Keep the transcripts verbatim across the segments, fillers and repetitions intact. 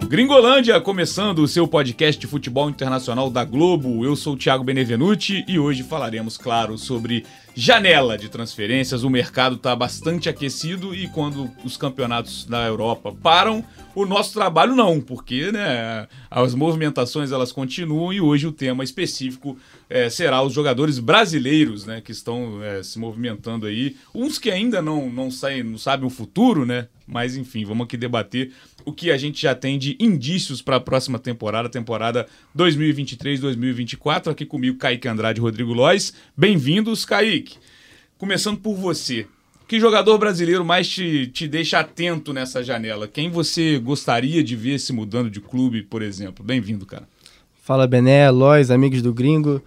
Gringolândia, começando o seu podcast de futebol internacional da Globo. Eu sou o Thiago Benevenuti e hoje falaremos, claro, sobre janela de transferências. O mercado está bastante aquecido e quando os campeonatos da Europa param, o nosso trabalho não, porque né, as movimentações elas continuam e hoje o tema específico é, será os jogadores brasileiros, né, que estão é, se movimentando aí. Uns que ainda não, não, saem, não sabem o futuro, né? Mas enfim, vamos aqui debater o que a gente já tem de indícios para a próxima temporada, temporada dois mil e vinte e três, dois mil e vinte e quatro. Aqui comigo, Kaique Andrade e Rodrigo Lois. Bem-vindos, Kaique. Começando por você. Que jogador brasileiro mais te, te deixa atento nessa janela? Quem você gostaria de ver se mudando de clube, por exemplo? Bem-vindo, cara. Fala, Bené, Lois, amigos do Gringo.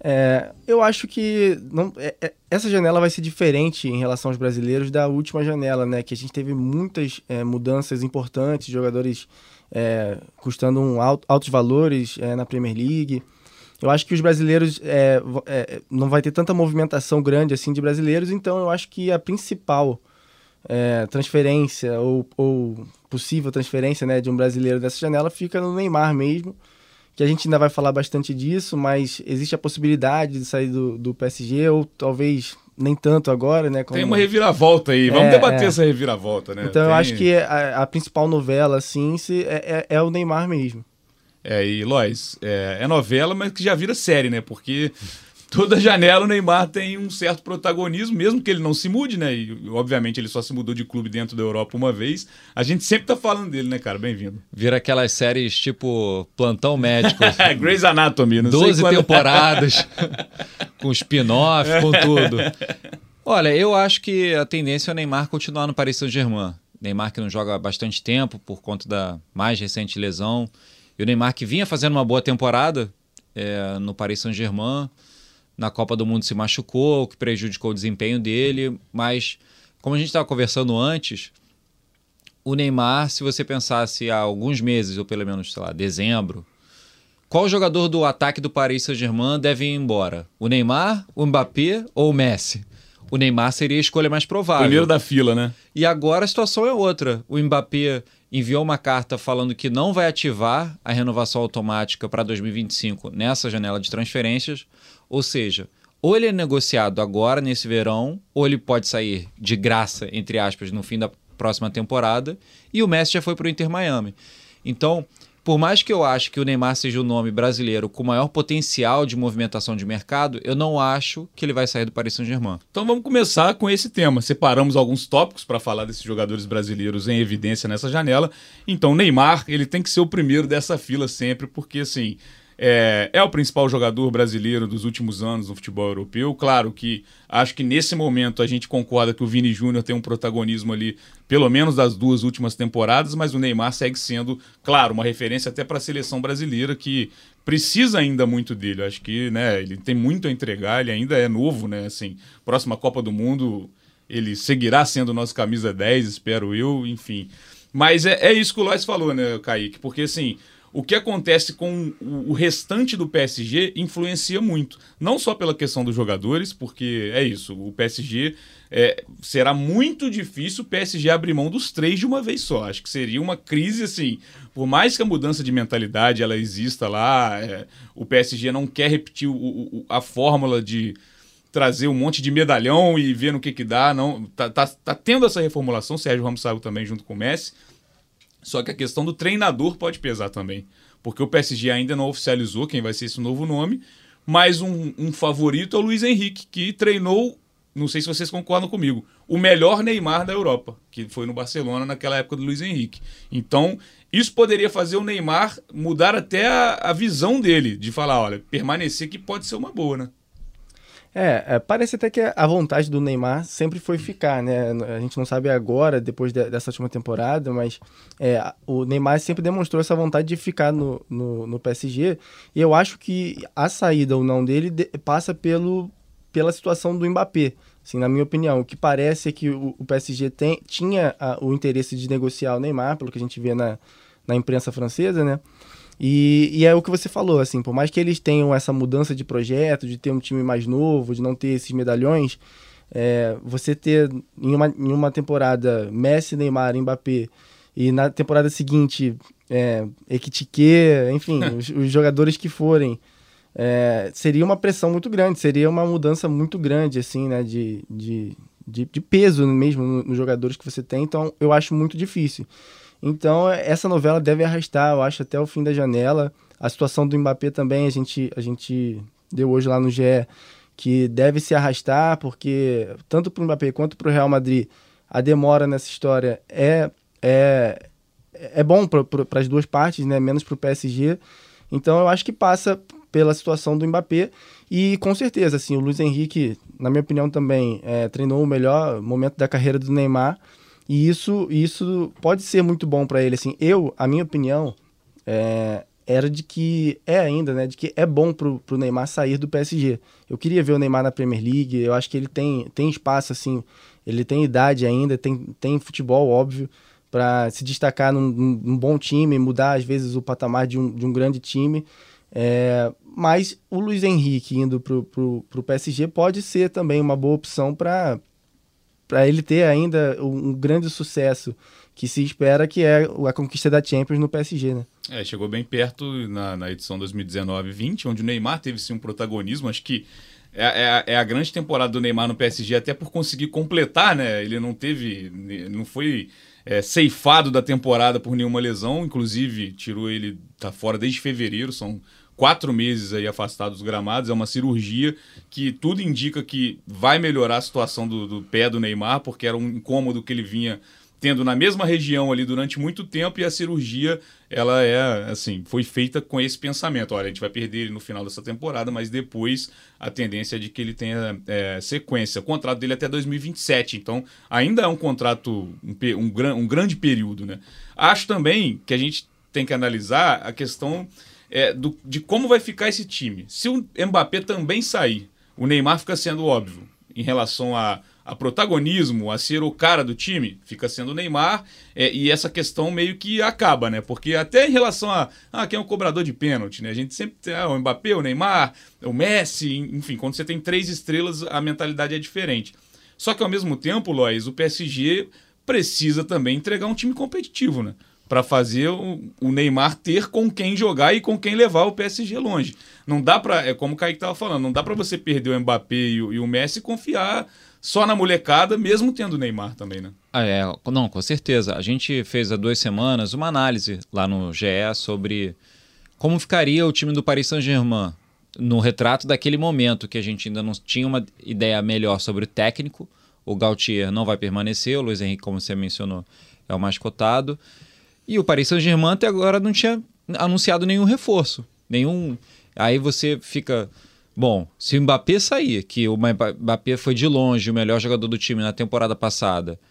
É, eu acho que não, é, é, essa janela vai ser diferente em relação aos brasileiros da última janela, né? Que a gente teve muitas é, mudanças importantes, jogadores é, custando um alto, altos valores é, na Premier League. Eu acho que os brasileiros é, é, não vai ter tanta movimentação grande assim de brasileiros, então eu acho que a principal é, transferência ou, ou possível transferência, né, de um brasileiro dessa janela fica no Neymar mesmo. Que a gente ainda vai falar bastante disso, mas existe a possibilidade de sair do, do P S G, ou talvez nem tanto agora, né? Como... Tem uma reviravolta aí, vamos é, debater é. essa reviravolta, né? Então Tem... eu acho que a, a principal novela, assim, se, é, é, é o Neymar mesmo. É, e Lois, é, é novela, mas que já vira série, né? Porque toda janela o Neymar tem um certo protagonismo, mesmo que ele não se mude, né? E obviamente ele só se mudou de clube dentro da Europa uma vez. A gente sempre tá falando dele, né, cara? Bem-vindo. Vira aquelas séries tipo Plantão Médico. Grey's Anatomy, não doze sei quando... temporadas, com spin-off, com tudo. Olha, eu acho que a tendência é o Neymar continuar no Paris Saint-Germain. Neymar que não joga há bastante tempo por conta da mais recente lesão. E o Neymar que vinha fazendo uma boa temporada é, no Paris Saint-Germain. Na Copa do Mundo se machucou, o que prejudicou o desempenho dele, mas como a gente estava conversando antes, o Neymar, se você pensasse há alguns meses, ou pelo menos, sei lá, dezembro, qual jogador do ataque do Paris Saint-Germain deve ir embora? O Neymar, o Mbappé ou o Messi? O Neymar seria a escolha mais provável. Primeiro da fila, né? E agora a situação é outra. O Mbappé enviou uma carta falando que não vai ativar a renovação automática para dois mil e vinte e cinco nessa janela de transferências. Ou seja, ou ele é negociado agora, nesse verão, ou ele pode sair de graça, entre aspas, no fim da próxima temporada, e o Messi já foi para o Inter Miami. Então, por mais que eu ache que o Neymar seja o nome brasileiro com maior potencial de movimentação de mercado, eu não acho que ele vai sair do Paris Saint-Germain. Então vamos começar com esse tema. Separamos alguns tópicos para falar desses jogadores brasileiros em evidência nessa janela. Então, Neymar, ele tem que ser o primeiro dessa fila sempre, porque assim... É, é o principal jogador brasileiro dos últimos anos no futebol europeu. Claro que acho que nesse momento a gente concorda que o Vini Júnior tem um protagonismo ali, pelo menos das duas últimas temporadas, mas o Neymar segue sendo, claro, uma referência até para a seleção brasileira que precisa ainda muito dele. Acho que né, ele tem muito a entregar, ele ainda é novo, né? Assim, próxima Copa do Mundo ele seguirá sendo nosso camisa dez, espero eu, enfim. Mas é, é isso que o Lois falou, né, Kaique? Porque assim... O que acontece com o restante do P S G influencia muito. Não só pela questão dos jogadores, porque é isso, o P S G é, será muito difícil o P S G abrir mão dos três de uma vez só. Acho que seria uma crise assim, por mais que a mudança de mentalidade ela exista lá, é, o P S G não quer repetir o, o, a fórmula de trazer um monte de medalhão e ver no que que dá. Não, tá, tá, tá tendo essa reformulação, Sérgio Ramos saiu também junto com o Messi. Só que a questão do treinador pode pesar também. Porque o P S G ainda não oficializou quem vai ser esse novo nome, mas um, um favorito é o Luiz Henrique, que treinou, não sei se vocês concordam comigo, o melhor Neymar da Europa, que foi no Barcelona naquela época do Luiz Henrique. Então, isso poderia fazer o Neymar mudar até a, a visão dele, de falar, olha, permanecer que pode ser uma boa, né? É, é, parece até que a vontade do Neymar sempre foi ficar, né? A gente não sabe agora, depois de, dessa última temporada, mas é, o Neymar sempre demonstrou essa vontade de ficar no, no, no P S G. E eu acho que a saída ou não dele de, passa pelo, pela situação do Mbappé. Assim, na minha opinião, o que parece é que o, o P S G tem, tinha a, o interesse de negociar o Neymar, pelo que a gente vê na, na imprensa francesa, né? E, e é o que você falou, assim, por mais que eles tenham essa mudança de projeto, de ter um time mais novo, de não ter esses medalhões, é, você ter em uma, em uma temporada Messi, Neymar, Mbappé, e na temporada seguinte é, Ekitike, enfim, os, os jogadores que forem, é, seria uma pressão muito grande, seria uma mudança muito grande, assim, né, de, de, de, de peso mesmo nos no jogadores que você tem, então eu acho muito difícil. Então, essa novela deve arrastar, eu acho, até o fim da janela. A situação do Mbappé também, a gente, a gente deu hoje lá no G E, que deve se arrastar, porque tanto para o Mbappé quanto para o Real Madrid, a demora nessa história é, é, é bom para as duas partes, né? Menos para o P S G. Então, eu acho que passa pela situação do Mbappé. E, com certeza, assim, o Luiz Henrique, na minha opinião também, é, treinou o melhor momento da carreira do Neymar. E isso, isso pode ser muito bom para ele. Assim, eu, a minha opinião é, era de que é ainda, né? De que é bom pro, pro Neymar sair do P S G. Eu queria ver o Neymar na Premier League. Eu acho que ele tem, tem espaço, assim. Ele tem idade ainda, tem, tem futebol, óbvio, para se destacar num, num bom time, mudar às vezes o patamar de um, de um grande time. É, mas o Luiz Henrique indo pro, pro, pro P S G pode ser também uma boa opção para para ele ter ainda um grande sucesso que se espera, que é a conquista da Champions no P S G, né? É, chegou bem perto na, na edição dois mil e dezenove vinte, onde o Neymar teve sim um protagonismo. Acho que é, é, é a grande temporada do Neymar no P S G, até por conseguir completar, né? Ele não teve, não foi é, ceifado da temporada por nenhuma lesão, inclusive tirou ele, tá fora desde fevereiro, são quatro meses aí afastado dos gramados, é uma cirurgia que tudo indica que vai melhorar a situação do, do pé do Neymar, porque era um incômodo que ele vinha tendo na mesma região ali durante muito tempo, e a cirurgia, ela é, assim, foi feita com esse pensamento. Olha, a gente vai perder ele no final dessa temporada, mas depois a tendência é de que ele tenha é, sequência. O contrato dele é até dois mil e vinte e sete, então ainda é um contrato, um, um, um grande período, né? Acho também que a gente tem que analisar a questão É, do, de como vai ficar esse time. Se o Mbappé também sair, o Neymar fica sendo óbvio em relação a, a protagonismo, a ser o cara do time, fica sendo o Neymar, é, e essa questão meio que acaba, né? Porque até em relação a ah, quem é o cobrador de pênalti, né? A gente sempre tem ah, o Mbappé, o Neymar, o Messi, enfim, quando você tem três estrelas, a mentalidade é diferente. Só que ao mesmo tempo, Lois, o P S G precisa também entregar um time competitivo, né? Para fazer o, o Neymar ter com quem jogar e com quem levar o P S G longe. Não dá para, é como o Kaique estava falando, não dá para você perder o Mbappé e o, e o Messi e confiar só na molecada, mesmo tendo o Neymar também, né? Ah, é, não, com certeza. A gente fez há duas semanas uma análise lá no G E sobre como ficaria o time do Paris Saint-Germain no retrato daquele momento, que a gente ainda não tinha uma ideia melhor sobre o técnico. O Galtier não vai permanecer, o Luiz Henrique, como você mencionou, é o mais cotado. E o Paris Saint-Germain até agora não tinha anunciado nenhum reforço. Nenhum. Aí você fica... Bom, se o Mbappé sair, que o Mbappé foi de longe o melhor jogador do time na temporada passada,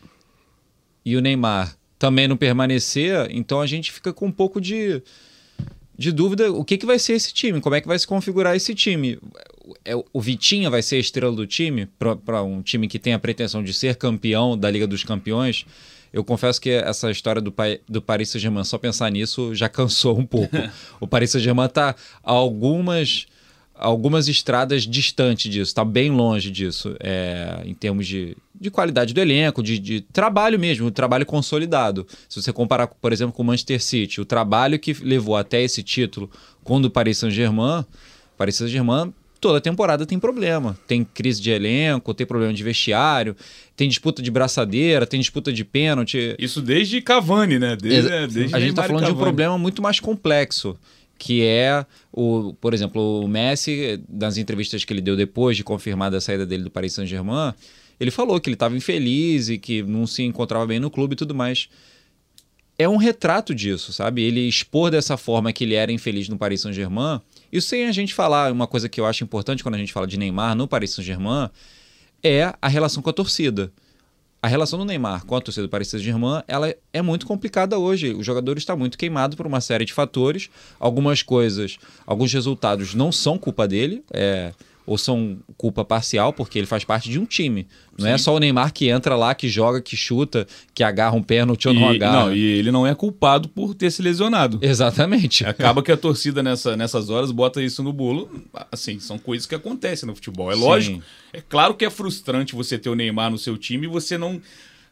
e o Neymar também não permanecer, então a gente fica com um pouco de, de dúvida o que, que vai ser esse time, como é que vai se configurar esse time. O Vitinha vai ser a estrela do time, para um time que tem a pretensão de ser campeão da Liga dos Campeões. Eu confesso que essa história do, do Paris Saint-Germain, só pensar nisso, já cansou um pouco. O Paris Saint-Germain está a algumas, algumas estradas distante disso, está bem longe disso, é, em termos de, de qualidade do elenco, de, de trabalho mesmo, trabalho consolidado. Se você comparar, por exemplo, com o Manchester City, o trabalho que levou até esse título com o do Paris Saint-Germain, Paris Saint-Germain toda temporada tem problema. Tem crise de elenco, tem problema de vestiário, tem disputa de braçadeira, tem disputa de pênalti. Isso desde Cavani, né? Desde, Exa- desde a gente está falando Cavani. de um problema muito mais complexo, que é, o, por exemplo, o Messi, nas entrevistas que ele deu depois de confirmada a saída dele do Paris Saint-Germain, ele falou que ele estava infeliz e que não se encontrava bem no clube e tudo mais. É um retrato disso, sabe? Ele expor dessa forma que ele era infeliz no Paris Saint-Germain. Isso sem a gente falar, uma coisa que eu acho importante quando a gente fala de Neymar no Paris Saint-Germain é a relação com a torcida. A relação do Neymar com a torcida do Paris Saint-Germain, ela é muito complicada hoje. O jogador está muito queimado por uma série de fatores. Algumas coisas, alguns resultados não são culpa dele, é, ou são culpa parcial, porque ele faz parte de um time. Não Sim. é só o Neymar que entra lá, que joga, que chuta, que agarra um pênalti ou não agarra. Não, e ele não é culpado por ter se lesionado. Exatamente. Acaba que a torcida nessa, nessas horas bota isso no bolo. Assim, são coisas que acontecem no futebol. É Sim. lógico, é claro que é frustrante você ter o Neymar no seu time e você não...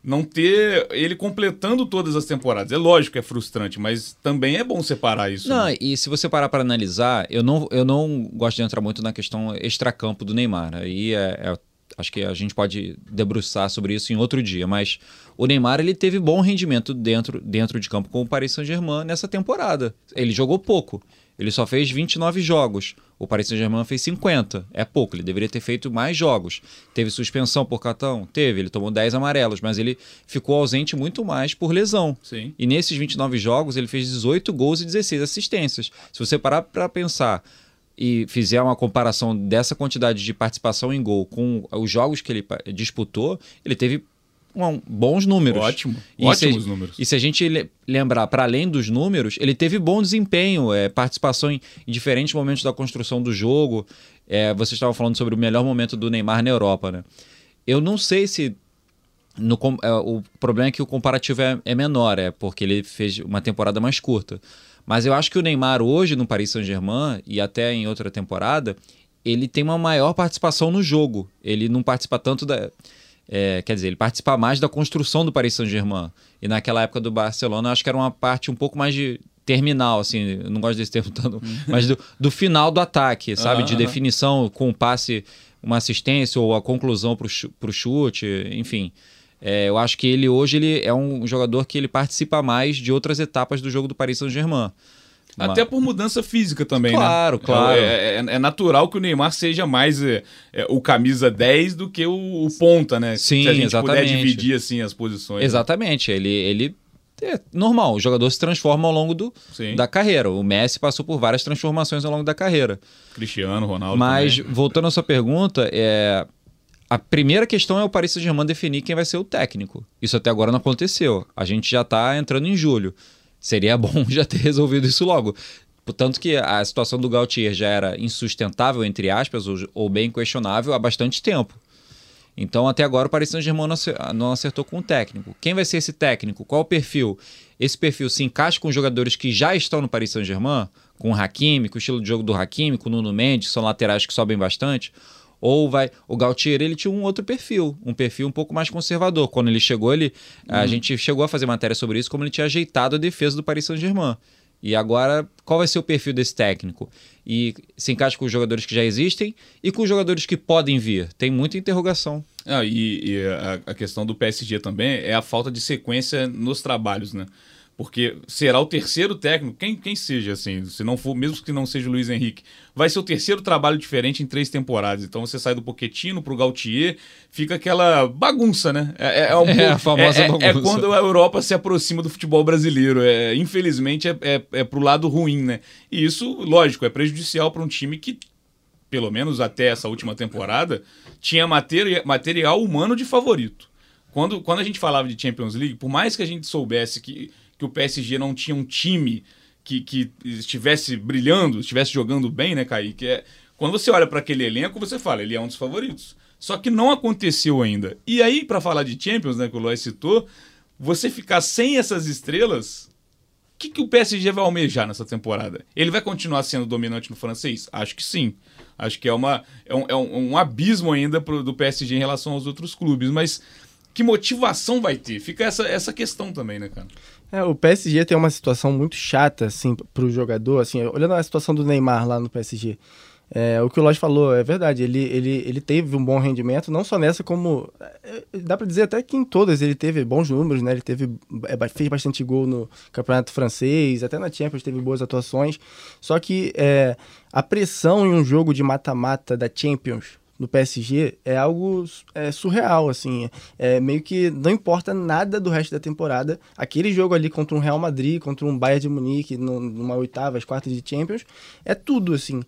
não ter ele completando todas as temporadas. É lógico que é frustrante, mas também é bom separar isso. Não, né? E se você parar para analisar, eu não, eu não gosto de entrar muito na questão extracampo do Neymar. Aí é, é, acho que a gente pode debruçar sobre isso em outro dia, mas o Neymar ele teve bom rendimento dentro, dentro de campo com o Paris Saint-Germain nessa temporada. Ele jogou pouco. Ele só fez vinte e nove jogos. O Paris Saint-Germain fez cinquenta. É pouco, ele deveria ter feito mais jogos. Teve suspensão por cartão? Teve, ele tomou dez amarelos, mas ele ficou ausente muito mais por lesão. Sim. E nesses vinte e nove jogos ele fez dezoito gols e dezesseis assistências. Se você parar para pensar e fizer uma comparação dessa quantidade de participação em gol com os jogos que ele disputou, ele teve Um, bons números. Ótimo, e ótimos se, números. E se a gente le lembrar, para além dos números, ele teve bom desempenho, é, participação em, em diferentes momentos da construção do jogo. É, vocês estavam falando sobre o melhor momento do Neymar na Europa, né? Eu não sei se... No, é, o problema é que o comparativo é, é menor, é porque ele fez uma temporada mais curta. Mas eu acho que o Neymar hoje no Paris Saint-Germain e até em outra temporada, ele tem uma maior participação no jogo. Ele não participa tanto da... É, quer dizer, ele participa mais da construção do Paris Saint-Germain. E naquela época do Barcelona, eu acho que era uma parte um pouco mais de terminal, assim, eu não gosto desse termo tanto, mas do, do final do ataque, sabe? Uhum. De definição com um passe, uma assistência ou a conclusão para o chute, enfim. É, eu acho que ele hoje ele é um jogador que ele participa mais de outras etapas do jogo do Paris Saint-Germain. Até por mudança física também, claro, né? Claro, é, é, é natural que o Neymar seja mais é, é, o camisa dez do que o, o ponta, né? Sim, se a gente exatamente. puder dividir assim as posições. Exatamente. Né? Ele, ele é normal, o jogador se transforma ao longo do, da carreira. O Messi passou por várias transformações ao longo da carreira. Cristiano, Ronaldo Mas, também. voltando à sua pergunta, é... a primeira questão é o Paris Saint-Germain definir quem vai ser o técnico. Isso até agora não aconteceu. A gente já está entrando em julho. Seria bom já ter resolvido isso logo. Portanto que a situação do Galtier já era insustentável, entre aspas, ou, ou bem questionável há bastante tempo. Então, até agora, o Paris Saint-Germain não acertou com o técnico. Quem vai ser esse técnico? Qual o perfil? Esse perfil se encaixa com os jogadores que já estão no Paris Saint-Germain? Com o Hakimi, com o estilo de jogo do Hakimi, com o Nuno Mendes, que são laterais que sobem bastante? Ou vai... O Galtier, ele tinha um outro perfil, um perfil um pouco mais conservador. Quando ele chegou, ele... Uhum. A gente chegou a fazer matéria sobre isso, como ele tinha ajeitado a defesa do Paris Saint-Germain. E agora, qual vai ser o perfil desse técnico? E se encaixa com os jogadores que já existem e com os jogadores que podem vir. Tem muita interrogação. Ah, e e a, a questão do P S G também é a falta de sequência nos trabalhos, né? Porque será o terceiro técnico, quem, quem seja, assim, se não for, mesmo que não seja o Luiz Henrique, vai ser o terceiro trabalho diferente em três temporadas. Então você sai do Pochettino pro Gautier, fica aquela bagunça, né? É, é, é, um é pouco, a famosa é, bagunça. É quando a Europa se aproxima do futebol brasileiro. É, infelizmente é, é, é pro lado ruim, né? E isso, lógico, é prejudicial para um time que, pelo menos até essa última temporada, tinha materi material humano de favorito. Quando, quando a gente falava de Champions League, por mais que a gente soubesse que que o P S G não tinha um time que, que estivesse brilhando, estivesse jogando bem, né, Kaique? É, quando você olha para aquele elenco, você fala, ele é um dos favoritos. Só que não aconteceu ainda. E aí, para falar de Champions, né, que o Lois citou, você ficar sem essas estrelas, o que, que o P S G vai almejar nessa temporada? Ele vai continuar sendo dominante no francês? Acho que sim. Acho que é, uma, é, um, é um, um abismo ainda pro, do P S G em relação aos outros clubes, mas que motivação vai ter? Fica essa, essa questão também, né, cara? É, o P S G tem uma situação muito chata, assim, pro jogador, assim, olhando a situação do Neymar lá no P S G, é, o que o Lodge falou é verdade, ele, ele, ele teve um bom rendimento, não só nessa como, é, dá pra dizer até que em todas ele teve bons números, né, ele teve, é, fez bastante gol no campeonato francês, até na Champions teve boas atuações, só que é, a pressão em um jogo de mata-mata da Champions no P S G é algo é, surreal, assim, é meio que não importa nada do resto da temporada, aquele jogo ali contra um Real Madrid, contra um Bayern de Munique, no, numa oitava, quartas de Champions, é tudo, assim,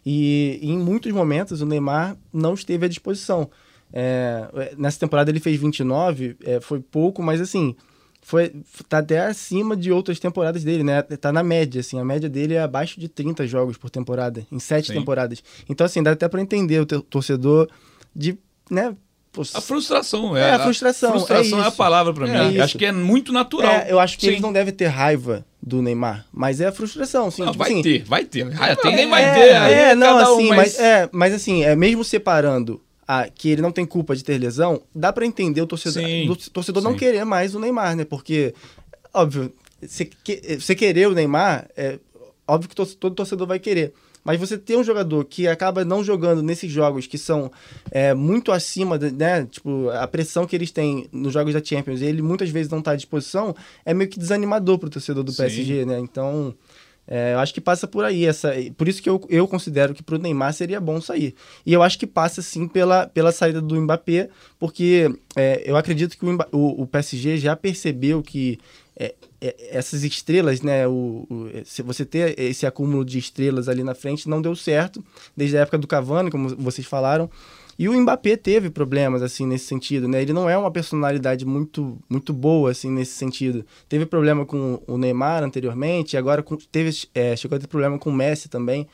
e, e em muitos momentos o Neymar não esteve à disposição. É, nessa temporada ele fez vinte e nove, é, foi pouco, mas assim, foi, tá até acima de outras temporadas dele, né? Tá na média, assim, a média dele é abaixo de trinta jogos por temporada, em sete Sim. temporadas. Então, assim, dá até pra entender o torcedor de, né? A frustração. É, é a frustração. A frustração é, é a palavra pra é mim. Acho que é muito natural. É, eu acho que Sim. eles não devem ter raiva do Neymar, mas é a frustração, sim. Ah, tipo, vai assim, ter, vai ter. É, tem, nem vai é, ter. É, é não, cada assim, um, mas... mas... É, mas assim, é, mesmo separando a, que ele não tem culpa de ter lesão, dá para entender o torcedor, do, torcedor não querer mais o Neymar, né? Porque, óbvio, você, que, você querer o Neymar, é óbvio que todo, todo torcedor vai querer. Mas você ter um jogador que acaba não jogando nesses jogos que são é, muito acima, de, né? Tipo, a pressão que eles têm nos jogos da Champions, e ele muitas vezes não está à disposição, é meio que desanimador para o torcedor do Sim. P S G, né? Então, é, eu acho que passa por aí. Essa, por isso que eu, eu considero que para o Neymar seria bom sair. E eu acho que passa, sim, pela, pela saída do Mbappé, porque é, eu acredito que o, o, o P S G já percebeu que É, é, essas estrelas, né, o, o, se você ter esse acúmulo de estrelas ali na frente não deu certo, desde a época do Cavani, como vocês falaram, e o Mbappé teve problemas, assim, nesse sentido, né, ele não é uma personalidade muito, muito boa, assim, nesse sentido, teve problema com o Neymar anteriormente, e agora com, teve, é, chegou a ter problema com o Messi também,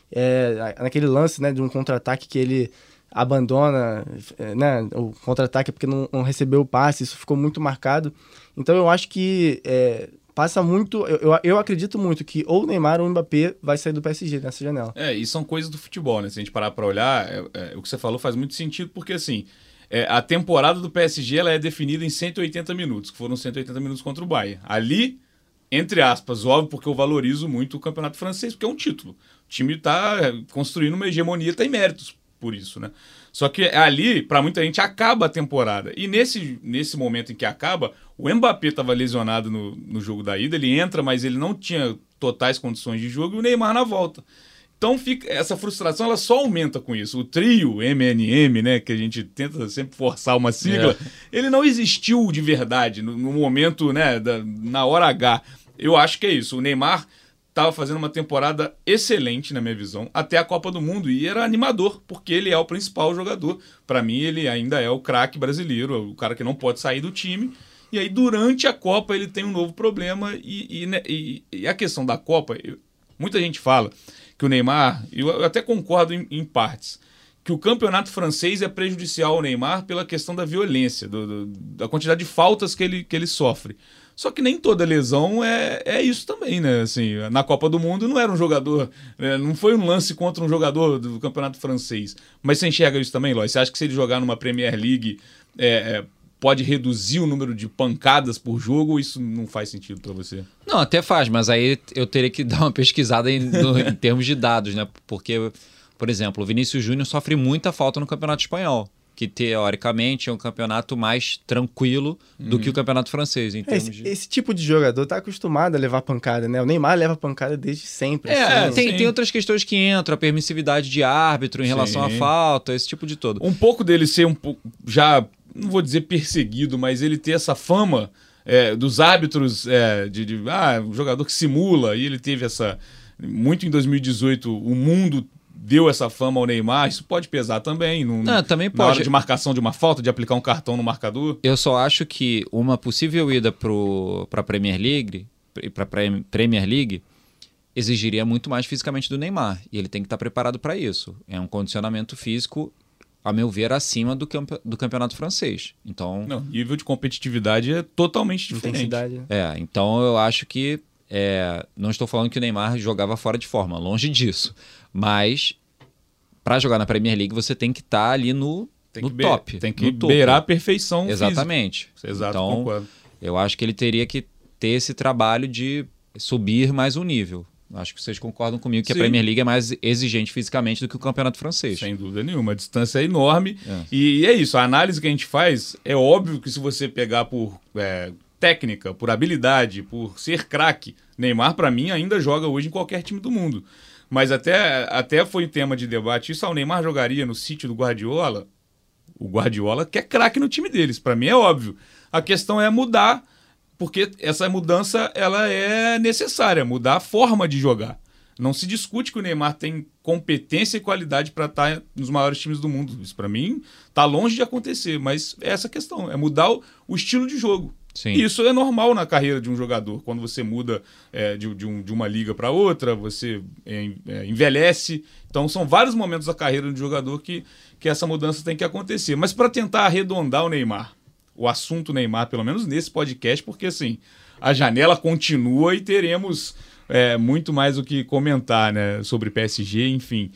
é, naquele lance, né, de um contra-ataque que ele abandona, né, o contra-ataque porque não, não recebeu o passe, isso ficou muito marcado. Então eu acho que é, passa muito, eu, eu, eu acredito muito que ou o Neymar ou o Mbappé vai sair do P S G nessa janela. É, e são coisas do futebol, né? Se a gente parar para olhar, é, é, o que você falou faz muito sentido, porque assim, é, a temporada do P S G ela é definida em cento e oitenta minutos, que foram cento e oitenta minutos contra o Bayern. Ali, entre aspas, óbvio, porque eu valorizo muito o campeonato francês, porque é um título. O time está construindo uma hegemonia, tem méritos por isso, né? Só que ali, para muita gente, acaba a temporada. E nesse, nesse momento em que acaba, o Mbappé estava lesionado no, no jogo da ida, ele entra, mas ele não tinha totais condições de jogo, e o Neymar na volta. Então fica, essa frustração ela só aumenta com isso. O trio M N M, né, que a gente tenta sempre forçar uma sigla, é. ele não existiu de verdade no, no momento, né, da, na hora H. Eu acho que é isso. O Neymar estava fazendo uma temporada excelente, na minha visão, até a Copa do Mundo, e era animador, porque ele é o principal jogador. Para mim, ele ainda é o craque brasileiro, o cara que não pode sair do time. E aí, durante a Copa, ele tem um novo problema, e, e, e, e a questão da Copa, eu, muita gente fala que o Neymar, eu até concordo em, em partes, que o campeonato francês é prejudicial ao Neymar pela questão da violência, do, do, da quantidade de faltas que ele, que ele sofre. Só que nem toda lesão é, é isso também, né? Assim, na Copa do Mundo não era um jogador, né? Não foi um lance contra um jogador do campeonato francês. Mas você enxerga isso também, Lóis? Você acha que se ele jogar numa Premier League é, é, pode reduzir o número de pancadas por jogo, ou isso não faz sentido para você? Não, até faz, mas aí eu teria que dar uma pesquisada em, no, em termos de dados, né? Porque, por exemplo, o Vinícius Júnior sofre muita falta no Campeonato Espanhol, que teoricamente é um campeonato mais tranquilo do uhum. que o campeonato francês. Em termos esse, de... esse tipo de jogador tá acostumado a levar pancada, né? O Neymar leva pancada desde sempre. É, assim. tem, tem outras questões que entram, a permissividade de árbitro em relação Sim. à falta, esse tipo de todo. Um pouco dele ser um pouco, já, não vou dizer perseguido, mas ele ter essa fama é, dos árbitros, é, de, de ah, um jogador que simula, e ele teve essa... Muito em dois mil e dezoito, o mundo deu essa fama ao Neymar, isso pode pesar também, no, Não, também pode. na hora de marcação de uma falta, de aplicar um cartão no marcador. Eu só acho que uma possível ida para a Premier League, para a Premier League, exigiria muito mais fisicamente do Neymar, e ele tem que estar preparado para isso. É um condicionamento físico, a meu ver, acima do, campe, do campeonato francês. Então, Não, nível de competitividade é totalmente diferente. É, então eu acho que é, não estou falando que o Neymar jogava fora de forma, longe disso. Mas, para jogar na Premier League, você tem que estar tá ali no, tem no que top. Be- tem que beirar a perfeição Exatamente. física. Exato, então, concordo. Eu acho que ele teria que ter esse trabalho de subir mais um nível. Acho que vocês concordam comigo que Sim. a Premier League é mais exigente fisicamente do que o campeonato francês. Sem dúvida nenhuma. A distância é enorme. É. E, e é isso. A análise que a gente faz, é óbvio que se você pegar por... É, técnica, por habilidade, por ser craque, Neymar, para mim, ainda joga hoje em qualquer time do mundo. Mas até, até foi tema de debate. Isso, ah, o Neymar jogaria no City do Guardiola? O Guardiola quer craque no time deles. Para mim é óbvio. A questão é mudar, porque essa mudança ela é necessária, mudar a forma de jogar. Não se discute que o Neymar tem competência e qualidade para estar nos maiores times do mundo. Isso, para mim, está longe de acontecer. Mas é essa questão, é mudar o, o estilo de jogo. Sim. Isso é normal na carreira de um jogador. Quando você muda é, de, de, um, de uma liga para outra, você é, é, envelhece. Então, são vários momentos da carreira do jogador que, que essa mudança tem que acontecer. Mas para tentar arredondar o Neymar, o assunto Neymar, pelo menos nesse podcast, porque assim, a janela continua e teremos é, muito mais o que comentar, né, sobre P S G, enfim.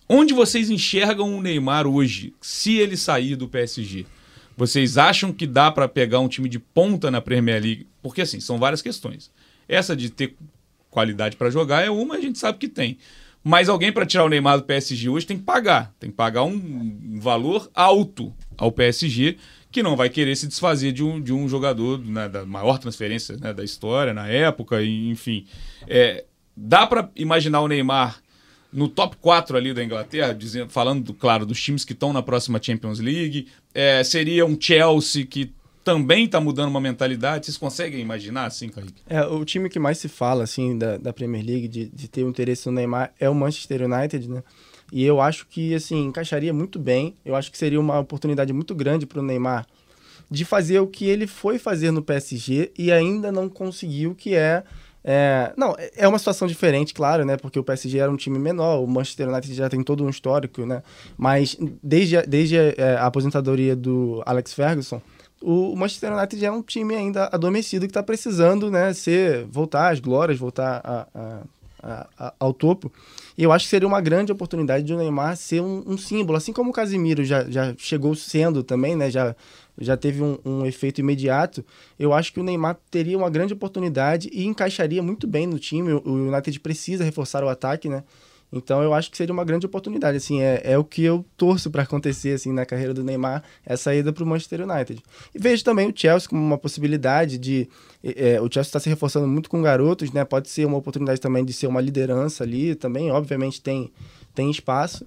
onde vocês enxergam o Neymar hoje, se ele sair do P S G? Vocês acham que dá para pegar um time de ponta na Premier League? Porque, assim, são várias questões. Essa de ter qualidade para jogar é uma, a gente sabe que tem. Mas alguém para tirar o Neymar do P S G hoje tem que pagar. Tem que pagar um, um valor alto ao P S G, que não vai querer se desfazer de um, de um jogador, né, da maior transferência, né, da história, na época, e, enfim. É, dá para imaginar o Neymar no top quatro ali da Inglaterra, dizendo, falando, claro, dos times que estão na próxima Champions League. É, seria um Chelsea que também está mudando uma mentalidade. Vocês conseguem imaginar assim, Kaique? É, o time que mais se fala assim da, da Premier League, de, de ter um interesse no Neymar, é o Manchester United, né? E eu acho que, assim, encaixaria muito bem. Eu acho que seria uma oportunidade muito grande para o Neymar de fazer o que ele foi fazer no P S G e ainda não conseguiu, que é... É, não, é uma situação diferente, claro, né? Porque o P S G era um time menor, o Manchester United já tem todo um histórico, né? Mas desde, a, desde a, a aposentadoria do Alex Ferguson, o Manchester United é um time ainda adormecido que está precisando, né, ser, voltar às glórias, voltar a, a, a, a, ao topo. E eu acho que seria uma grande oportunidade de o Neymar ser um, um símbolo, assim como o Casemiro já, já chegou sendo também, né? Já, já teve um, um efeito imediato. Eu acho que o Neymar teria uma grande oportunidade e encaixaria muito bem no time. O, o United precisa reforçar o ataque, né? Então eu acho que seria uma grande oportunidade, assim, é, é o que eu torço para acontecer, assim, na carreira do Neymar, é a saída para o Manchester United. E vejo também o Chelsea como uma possibilidade de... É, o Chelsea está se reforçando muito com garotos, né? Pode ser uma oportunidade também de ser uma liderança ali, também, obviamente, tem, tem espaço.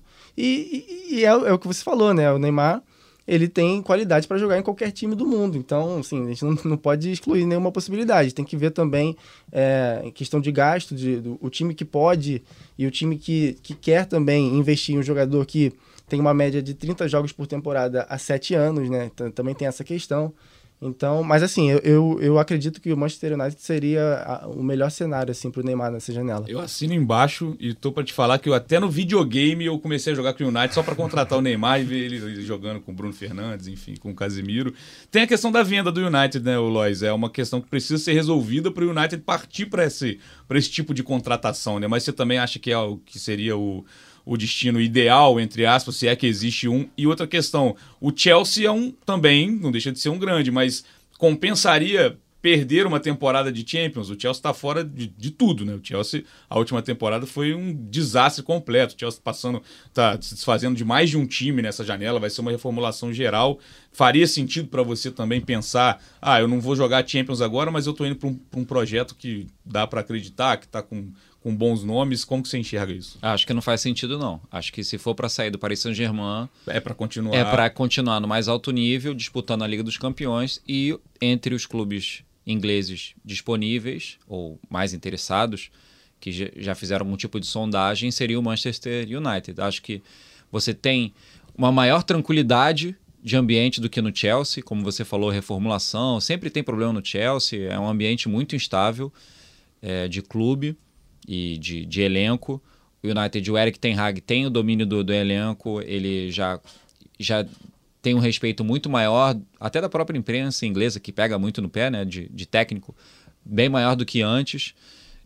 E, e, e é, é o que você falou, né? O Neymar, ele tem qualidade para jogar em qualquer time do mundo. Então, assim, a gente não, não pode excluir nenhuma possibilidade. Tem que ver também é, em questão de gasto, de, do, o time que pode e o time que, que quer também investir em um jogador que tem uma média de trinta jogos por temporada há sete anos, né? Então, também tem essa questão. Então, mas assim, eu, eu, eu acredito que o Manchester United seria a, o melhor cenário assim, para o Neymar nessa janela. Eu assino embaixo e tô para te falar que eu até no videogame eu comecei a jogar com o United só para contratar o Neymar e ver ele jogando com o Bruno Fernandes, enfim, com o Casemiro. Tem a questão da venda do United, né, o Lois? É uma questão que precisa ser resolvida para o United partir para esse, para esse tipo de contratação, né? Mas você também acha que é o que seria o o destino ideal, entre aspas, se é que existe um. E outra questão, o Chelsea é um também, não deixa de ser um grande, mas compensaria perder uma temporada de Champions? O Chelsea está fora de, de tudo, né? O Chelsea, a última temporada foi um desastre completo. O Chelsea passando, tá se desfazendo de mais de um time nessa janela, vai ser uma reformulação geral. Faria sentido para você também pensar, ah, eu não vou jogar Champions agora, mas eu estou indo para um, um projeto que dá para acreditar, que está com... com bons nomes, como que você enxerga isso? Acho que não faz sentido, não. Acho que se for para sair do Paris Saint-Germain... É para continuar... É para continuar no mais alto nível, disputando a Liga dos Campeões e entre os clubes ingleses disponíveis ou mais interessados, que já fizeram algum tipo de sondagem, seria o Manchester United. Acho que você tem uma maior tranquilidade de ambiente do que no Chelsea, como você falou, reformulação, sempre tem problema no Chelsea, é um ambiente muito instável é, de clube e de, de elenco. O United, o Erik ten Hag tem o domínio do, do elenco, ele já, já tem um respeito muito maior, até da própria imprensa inglesa, que pega muito no pé, né, de, de técnico, bem maior do que antes.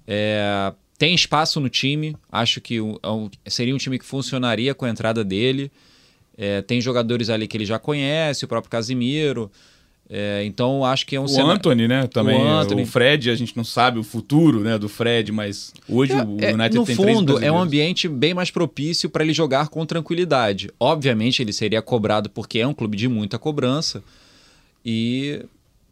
É, tem espaço no time, acho que um, seria um time que funcionaria com a entrada dele. É, tem jogadores ali que ele já conhece, o próprio Casemiro. É, então acho que é um o cenário... Antony, né? Também o, Antony. O Fred, a gente não sabe o futuro, né, do Fred, mas hoje é, o United no tem fundo, três é um brasileiros. ambiente bem mais propício para ele jogar com tranquilidade. Obviamente ele seria cobrado porque é um clube de muita cobrança e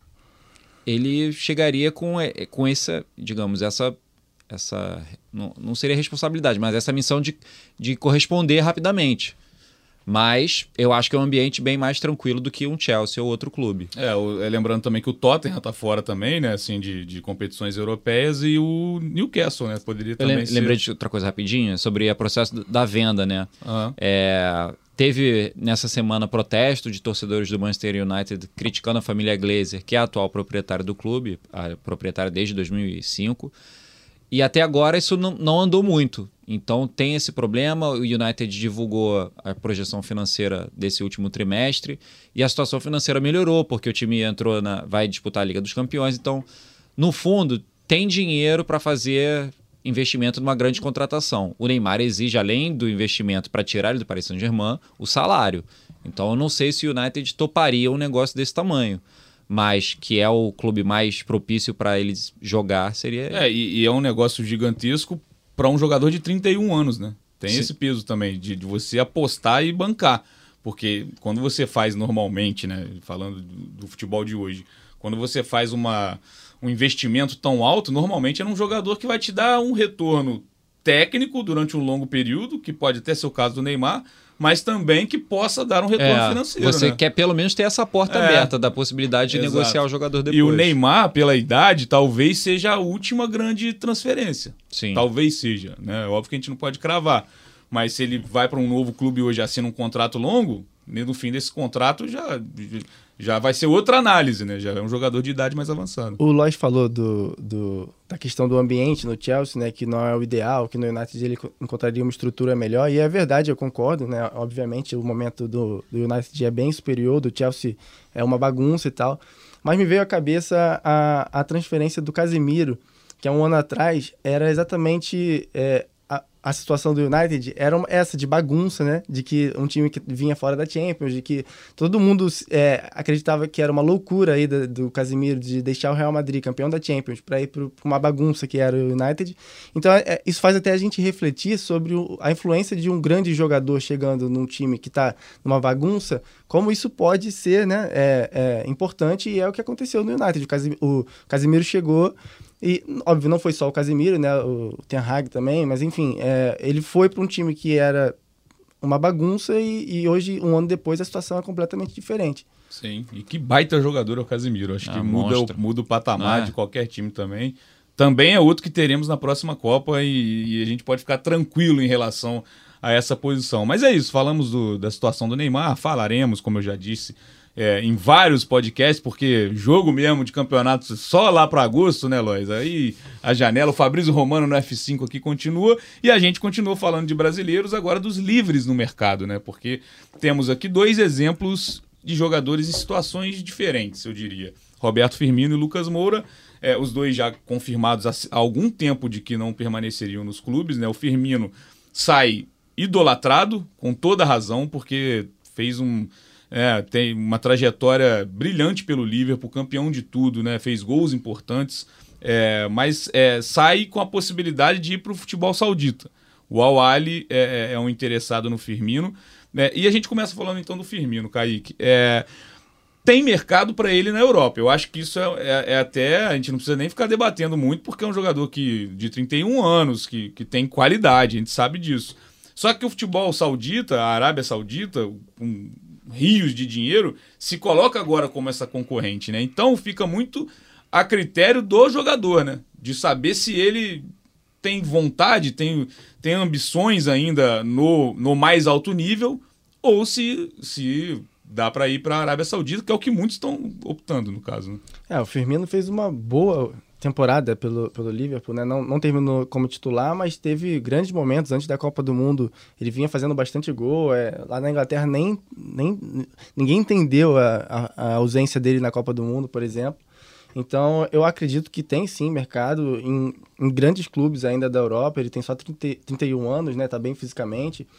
ele chegaria com, com essa, digamos, essa, essa não, não seria responsabilidade, mas essa missão de, de corresponder rapidamente. Mas eu acho que é um ambiente bem mais tranquilo do que um Chelsea ou outro clube. É, o, é lembrando também que o Tottenham tá fora também, né, assim, de, de competições europeias, e o Newcastle, né, poderia eu também lem- ser... Lembrei de outra coisa rapidinho, sobre o processo da venda, né? Uhum. É, teve nessa semana protesto de torcedores do Manchester United criticando a família Glazer, que é a atual proprietária do clube, a proprietária desde dois mil e cinco, e até agora isso não, não andou muito. Então tem esse problema, o United divulgou a projeção financeira desse último trimestre e a situação financeira melhorou, porque o time entrou na, vai disputar a Liga dos Campeões. Então, no fundo, tem dinheiro para fazer investimento numa grande contratação. O Neymar exige, além do investimento para tirar ele do Paris Saint-Germain, o salário. Então eu não sei se o United toparia um negócio desse tamanho. Mas que é o clube mais propício para eles jogar, seria... É, e, e é um negócio gigantesco para um jogador de trinta e um anos, né? Tem Sim. esse peso também, de, de você apostar e bancar. Porque quando você faz normalmente, né, falando do, do futebol de hoje, quando você faz uma, um investimento tão alto, normalmente é num jogador que vai te dar um retorno técnico durante um longo período, que pode até ser o caso do Neymar, mas também que possa dar um retorno é, financeiro. Você né? quer pelo menos ter essa porta é, aberta da possibilidade de exato. negociar o jogador depois. E o Neymar, pela idade, talvez seja a última grande transferência. Sim. Talvez seja, né? Óbvio que a gente não pode cravar. Mas se ele vai para um novo clube hoje e assina um contrato longo, no fim desse contrato já, já vai ser outra análise, né? Já é um jogador de idade mais avançada. O Lois falou do, do, da questão do ambiente no Chelsea, né? Que não é o ideal, que no United ele encontraria uma estrutura melhor. E é verdade, eu concordo, né? Obviamente o momento do, do United é bem superior, do Chelsea é uma bagunça e tal. Mas me veio à cabeça a, a transferência do Casemiro, que há um ano atrás era exatamente... É, a situação do United era uma, essa de bagunça, né? De que um time que vinha fora da Champions, de que todo mundo é, acreditava que era uma loucura aí do, do Casemiro de deixar o Real Madrid campeão da Champions para ir para uma bagunça que era o United. Então é, isso faz até a gente refletir sobre o, a influência de um grande jogador chegando num time que está numa bagunça, como isso pode ser, né? É, é importante, e é o que aconteceu no United. O Casemiro, o Casemiro chegou... E, óbvio, não foi só o Casemiro, né? O Ten Hag também, mas enfim, é, ele foi para um time que era uma bagunça e, e hoje, um ano depois, a situação é completamente diferente. Sim, e que baita jogador é o Casemiro. Acho ah, que muda o, muda o patamar é. de qualquer time também. Também é outro que teremos na próxima Copa e, e a gente pode ficar tranquilo em relação a essa posição. Mas é isso, falamos do, da situação do Neymar, falaremos, como eu já disse, É, em vários podcasts, porque jogo mesmo de campeonato só lá para agosto, né, Lois? Aí a janela, o Fabrício Romano no F cinco aqui continua e a gente continua falando de brasileiros, agora dos livres no mercado, né? Porque temos aqui dois exemplos de jogadores em situações diferentes, eu diria. Roberto Firmino e Lucas Moura, é, os dois já confirmados há algum tempo de que não permaneceriam nos clubes, né? O Firmino sai idolatrado, com toda razão, porque fez um... É, tem uma trajetória brilhante pelo Liverpool, campeão de tudo, né? Fez gols importantes, é, mas é, sai com a possibilidade de ir para o futebol saudita. O Al Ahly é, é um interessado no Firmino, né? E a gente começa falando então do Firmino, Kaique. É, tem mercado para ele na Europa. Eu acho que isso é, é, é até... A gente não precisa nem ficar debatendo muito, porque é um jogador que, de trinta e um anos, que, que tem qualidade, a gente sabe disso. Só que o futebol saudita, a Arábia Saudita, com rios de dinheiro, se coloca agora como essa concorrente, né? Então fica muito a critério do jogador, né? De saber se ele tem vontade, tem, tem ambições ainda no, no mais alto nível, ou se, se dá para ir para a Arábia Saudita, que é o que muitos estão optando, no caso, né? É, o Firmino fez uma boa temporada pelo, pelo Liverpool, né? Não, não terminou como titular, mas teve grandes momentos antes da Copa do Mundo. Ele vinha fazendo bastante gol. É, lá na Inglaterra nem, nem, ninguém entendeu a, a, a ausência dele na Copa do Mundo, por exemplo. Então, eu acredito que tem sim mercado em, em grandes clubes ainda da Europa. Ele tem só trinta, trinta e um anos, né? Tá bem fisicamente.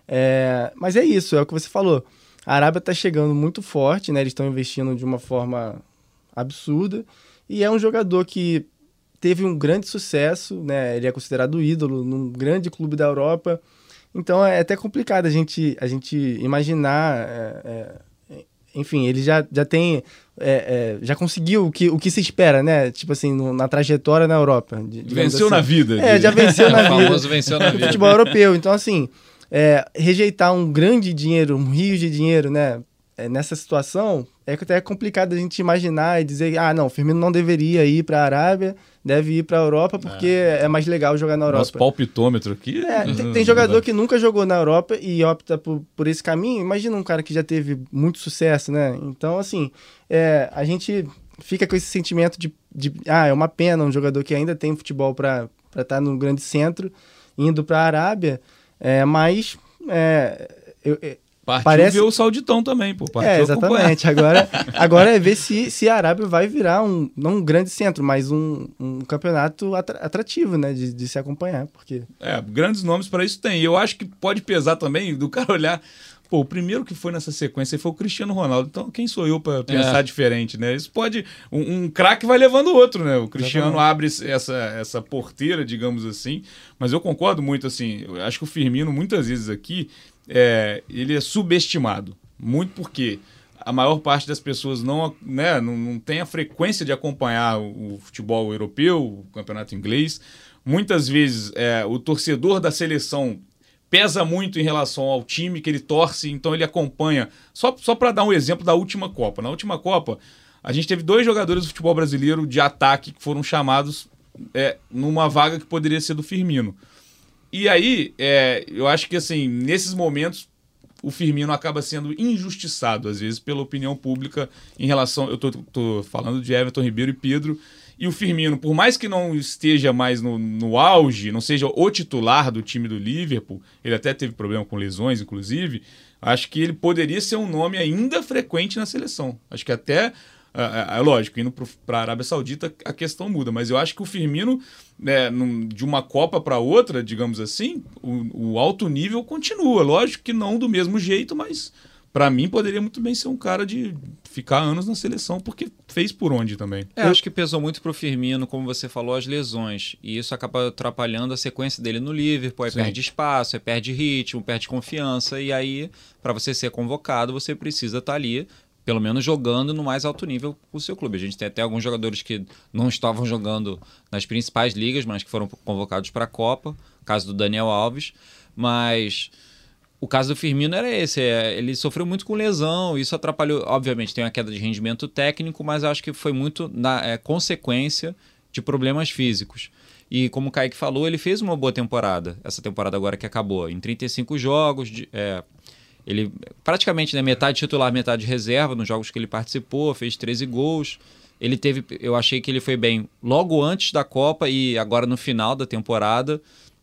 É, mas é isso, é o que você falou. A Arábia tá chegando muito forte, né? Eles estão investindo de uma forma absurda. E é um jogador que teve um grande sucesso, né? Ele é considerado ídolo num grande clube da Europa. Então é até complicado a gente, a gente imaginar. É, é, enfim, ele já, já tem. É, é, já conseguiu o que, o que se espera, né? Tipo assim, no, na trajetória na Europa. Venceu assim. na vida. É, já venceu na vida. O famoso venceu na vida. Futebol europeu. Então, assim, é, rejeitar um grande dinheiro, um rio de dinheiro, né? É, nessa situação, é até complicado a gente imaginar e dizer, ah, não, o Firmino não deveria ir para a Arábia, deve ir para a Europa porque é. é mais legal jogar na Europa. Nosso palpitômetro aqui. É, tem, tem jogador que nunca jogou na Europa e opta por, por esse caminho. Imagina um cara que já teve muito sucesso, né? Então, assim, é, a gente fica com esse sentimento de, de, ah, é uma pena um jogador que ainda tem futebol para estar no grande centro, indo para a Arábia, é, mas... É, eu, Partiu parece... ver o Sauditão também, pô. Partiu é, exatamente. Agora, agora é ver se, se a Arábia vai virar um, não um grande centro, mas um, um campeonato atrativo, né? De, de se acompanhar, porque... É, grandes nomes para isso tem. E eu acho que pode pesar também do cara olhar... Pô, o primeiro que foi nessa sequência foi o Cristiano Ronaldo. Então, quem sou eu para pensar é. diferente, né? Isso pode... Um, um craque vai levando o outro, né? O Cristiano Exatamente. abre essa, essa porteira, digamos assim. Mas eu concordo muito, assim... Eu acho que o Firmino, muitas vezes aqui... É, ele é subestimado, muito porque a maior parte das pessoas não, né, não, não tem a frequência de acompanhar o, o futebol europeu, o campeonato inglês. Muitas vezes é, o torcedor da seleção pesa muito em relação ao time que ele torce, então ele acompanha. Só, só para dar um exemplo da última Copa. Na última Copa, a gente teve dois jogadores do futebol brasileiro de ataque que foram chamados é, numa vaga que poderia ser do Firmino. E aí, é, eu acho que assim, nesses momentos, o Firmino acaba sendo injustiçado, às vezes, pela opinião pública em relação... Eu tô, tô falando de Everton Ribeiro e Pedro, e o Firmino, por mais que não esteja mais no, no auge, não seja o titular do time do Liverpool, ele até teve problema com lesões, inclusive, acho que ele poderia ser um nome ainda frequente na seleção. Acho que até... É, é lógico, indo para a Arábia Saudita a questão muda, mas eu acho que o Firmino, né, num, de uma Copa para outra, digamos assim, o, o alto nível continua. Lógico que não do mesmo jeito, mas para mim poderia muito bem ser um cara de ficar anos na seleção, porque fez por onde também. É, eu acho que pesou muito pro Firmino, como você falou, as lesões, e isso acaba atrapalhando a sequência dele no Liverpool, aí Sim. perde espaço, aí perde ritmo, perde confiança, e aí, para você ser convocado, você precisa estar ali, pelo menos jogando no mais alto nível o seu clube. A gente tem até alguns jogadores que não estavam jogando nas principais ligas, mas que foram convocados para a Copa, o caso do Daniel Alves, mas o caso do Firmino era esse, é, ele sofreu muito com lesão, isso atrapalhou, obviamente tem uma queda de rendimento técnico, mas acho que foi muito na é, consequência de problemas físicos. E como o Kaique falou, ele fez uma boa temporada, essa temporada agora que acabou, em trinta e cinco jogos, de, é, ele praticamente, né, metade titular, metade reserva nos jogos que ele participou, fez treze gols. Ele teve, eu achei que ele foi bem logo antes da Copa e agora no final da temporada.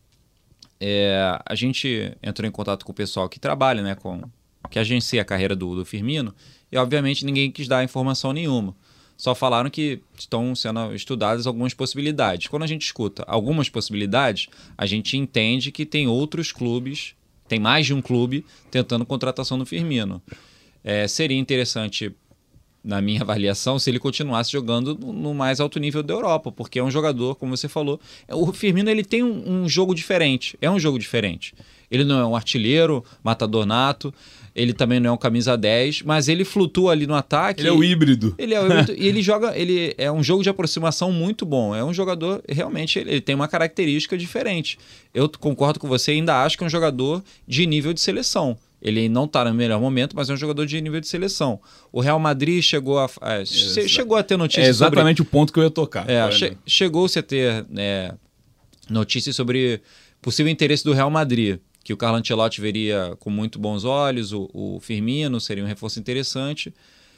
É, a gente entrou em contato com o pessoal que trabalha, né, com, que agencia a carreira do, do Firmino, e obviamente ninguém quis dar informação nenhuma. Só falaram que estão sendo estudadas algumas possibilidades. Quando a gente escuta algumas possibilidades, a gente entende que tem outros clubes, tem mais de um clube tentando contratação do Firmino. É, seria interessante, na minha avaliação, se ele continuasse jogando no, no mais alto nível da Europa, porque é um jogador, como você falou, o Firmino ele tem um, um jogo diferente, é um jogo diferente. Ele não é um artilheiro, matador nato, ele também não é um camisa dez, mas ele flutua ali no ataque. Ele é o híbrido. Ele é o híbrido e ele joga, ele é um jogo de aproximação muito bom. É um jogador, realmente, ele tem uma característica diferente. Eu concordo com você, ainda acho que é um jogador de nível de seleção. Ele não está no melhor momento, mas é um jogador de nível de seleção. O Real Madrid chegou a, é, chegou a ter notícias. É exatamente sobre... o ponto que eu ia tocar. É, che chegou-se a ter é, notícias sobre possível interesse do Real Madrid, que o Carlo Ancelotti veria com muito bons olhos, o, o Firmino seria um reforço interessante,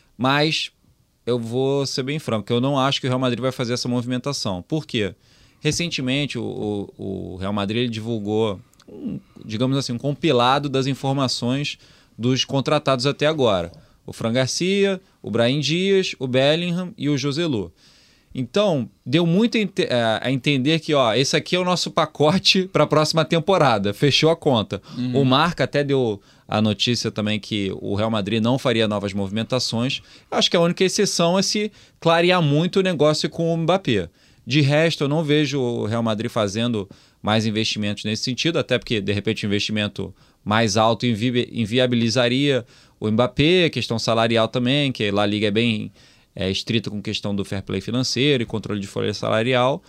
mas eu vou ser bem franco, eu não acho que o Real Madrid vai fazer essa movimentação. Por quê? Recentemente o, o, o Real Madrid divulgou, um, digamos assim, um compilado das informações dos contratados até agora. O Fran Garcia, o Brahim Dias, o Bellingham e o Joselu. Então, deu muito a entender que, ó, esse aqui é o nosso pacote para a próxima temporada. Fechou a conta. Uhum. O Marca até deu a notícia também que o Real Madrid não faria novas movimentações. Eu acho que a única exceção é se clarear muito o negócio com o Mbappé. De resto, eu não vejo o Real Madrid fazendo mais investimentos nesse sentido, até porque, de repente, o investimento mais alto invi inviabilizaria o Mbappé, questão salarial também, que a La Liga é bem... é estrita com questão do fair play financeiro e controle de folha salarial,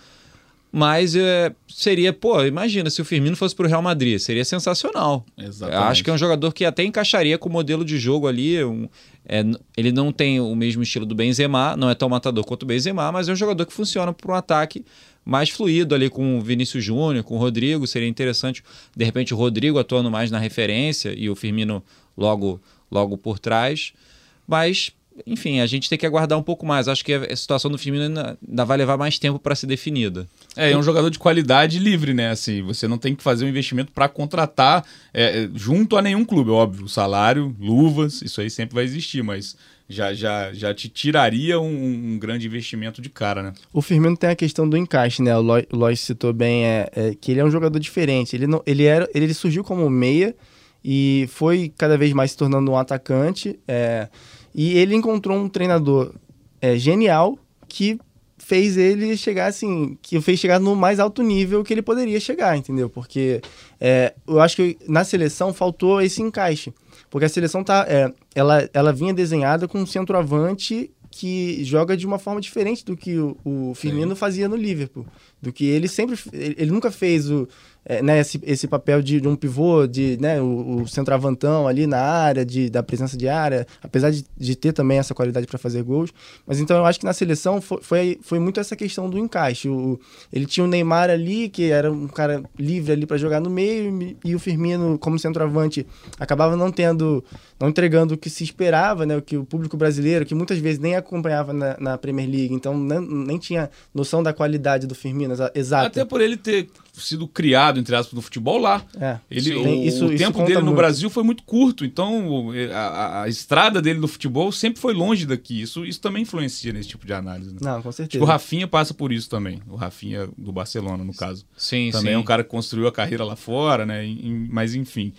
mas é, seria, pô, imagina se o Firmino fosse para o Real Madrid, seria sensacional. Exatamente. Acho que é um jogador que até encaixaria com o modelo de jogo ali, um, é, ele não tem o mesmo estilo do Benzema, não é tão matador quanto o Benzema, mas é um jogador que funciona para um ataque mais fluido ali com o Vinícius Júnior, com o Rodrigo, seria interessante, de repente o Rodrigo atuando mais na referência e o Firmino logo, logo por trás, mas... enfim, a gente tem que aguardar um pouco mais. Acho que a situação do Firmino ainda, ainda vai levar mais tempo para ser definida. É, é um jogador de qualidade livre, né? Assim, você não tem que fazer um investimento para contratar é, junto a nenhum clube, óbvio. O salário, luvas, isso aí sempre vai existir, mas já, já, já te tiraria um, um grande investimento de cara, né? O Firmino tem a questão do encaixe, né? O Lois citou bem é, é, que ele é um jogador diferente. Ele, não, ele, era, ele surgiu como meia e foi cada vez mais se tornando um atacante. É, e ele encontrou um treinador é, genial que fez ele chegar assim, que o fez chegar no mais alto nível que ele poderia chegar, entendeu? Porque é, eu acho que na seleção faltou esse encaixe. Porque a seleção tá, é, ela, ela vinha desenhada com um centroavante que joga de uma forma diferente do que o, o Firmino Sim. fazia no Liverpool. Do que ele sempre... Ele, ele nunca fez o, é, né, esse, esse papel de, de um pivô, de, né, o, o centroavantão ali na área, de, da presença de área, apesar de, de ter também essa qualidade para fazer gols. Mas então eu acho que na seleção foi, foi, foi muito essa questão do encaixe. O, ele tinha o Neymar ali, que era um cara livre ali para jogar no meio, e o Firmino, como centroavante, acabava não tendo, não entregando o que se esperava, né, o que o público brasileiro, que muitas vezes nem acompanhava na, na Premier League, então nem, nem tinha noção da qualidade do Firmino, exato. Até por ele ter sido criado, entre aspas, no futebol lá. É, ele, o, isso, o isso tempo dele no muito. Brasil foi muito curto, então a, a, a estrada dele no futebol sempre foi longe daqui. Isso, isso também influencia nesse tipo de análise. Né? Não, com certeza. Tipo, o Rafinha passa por isso também. O Rafinha do Barcelona, no caso. Sim, também sim. é um cara que construiu a carreira lá fora, né? Mas enfim.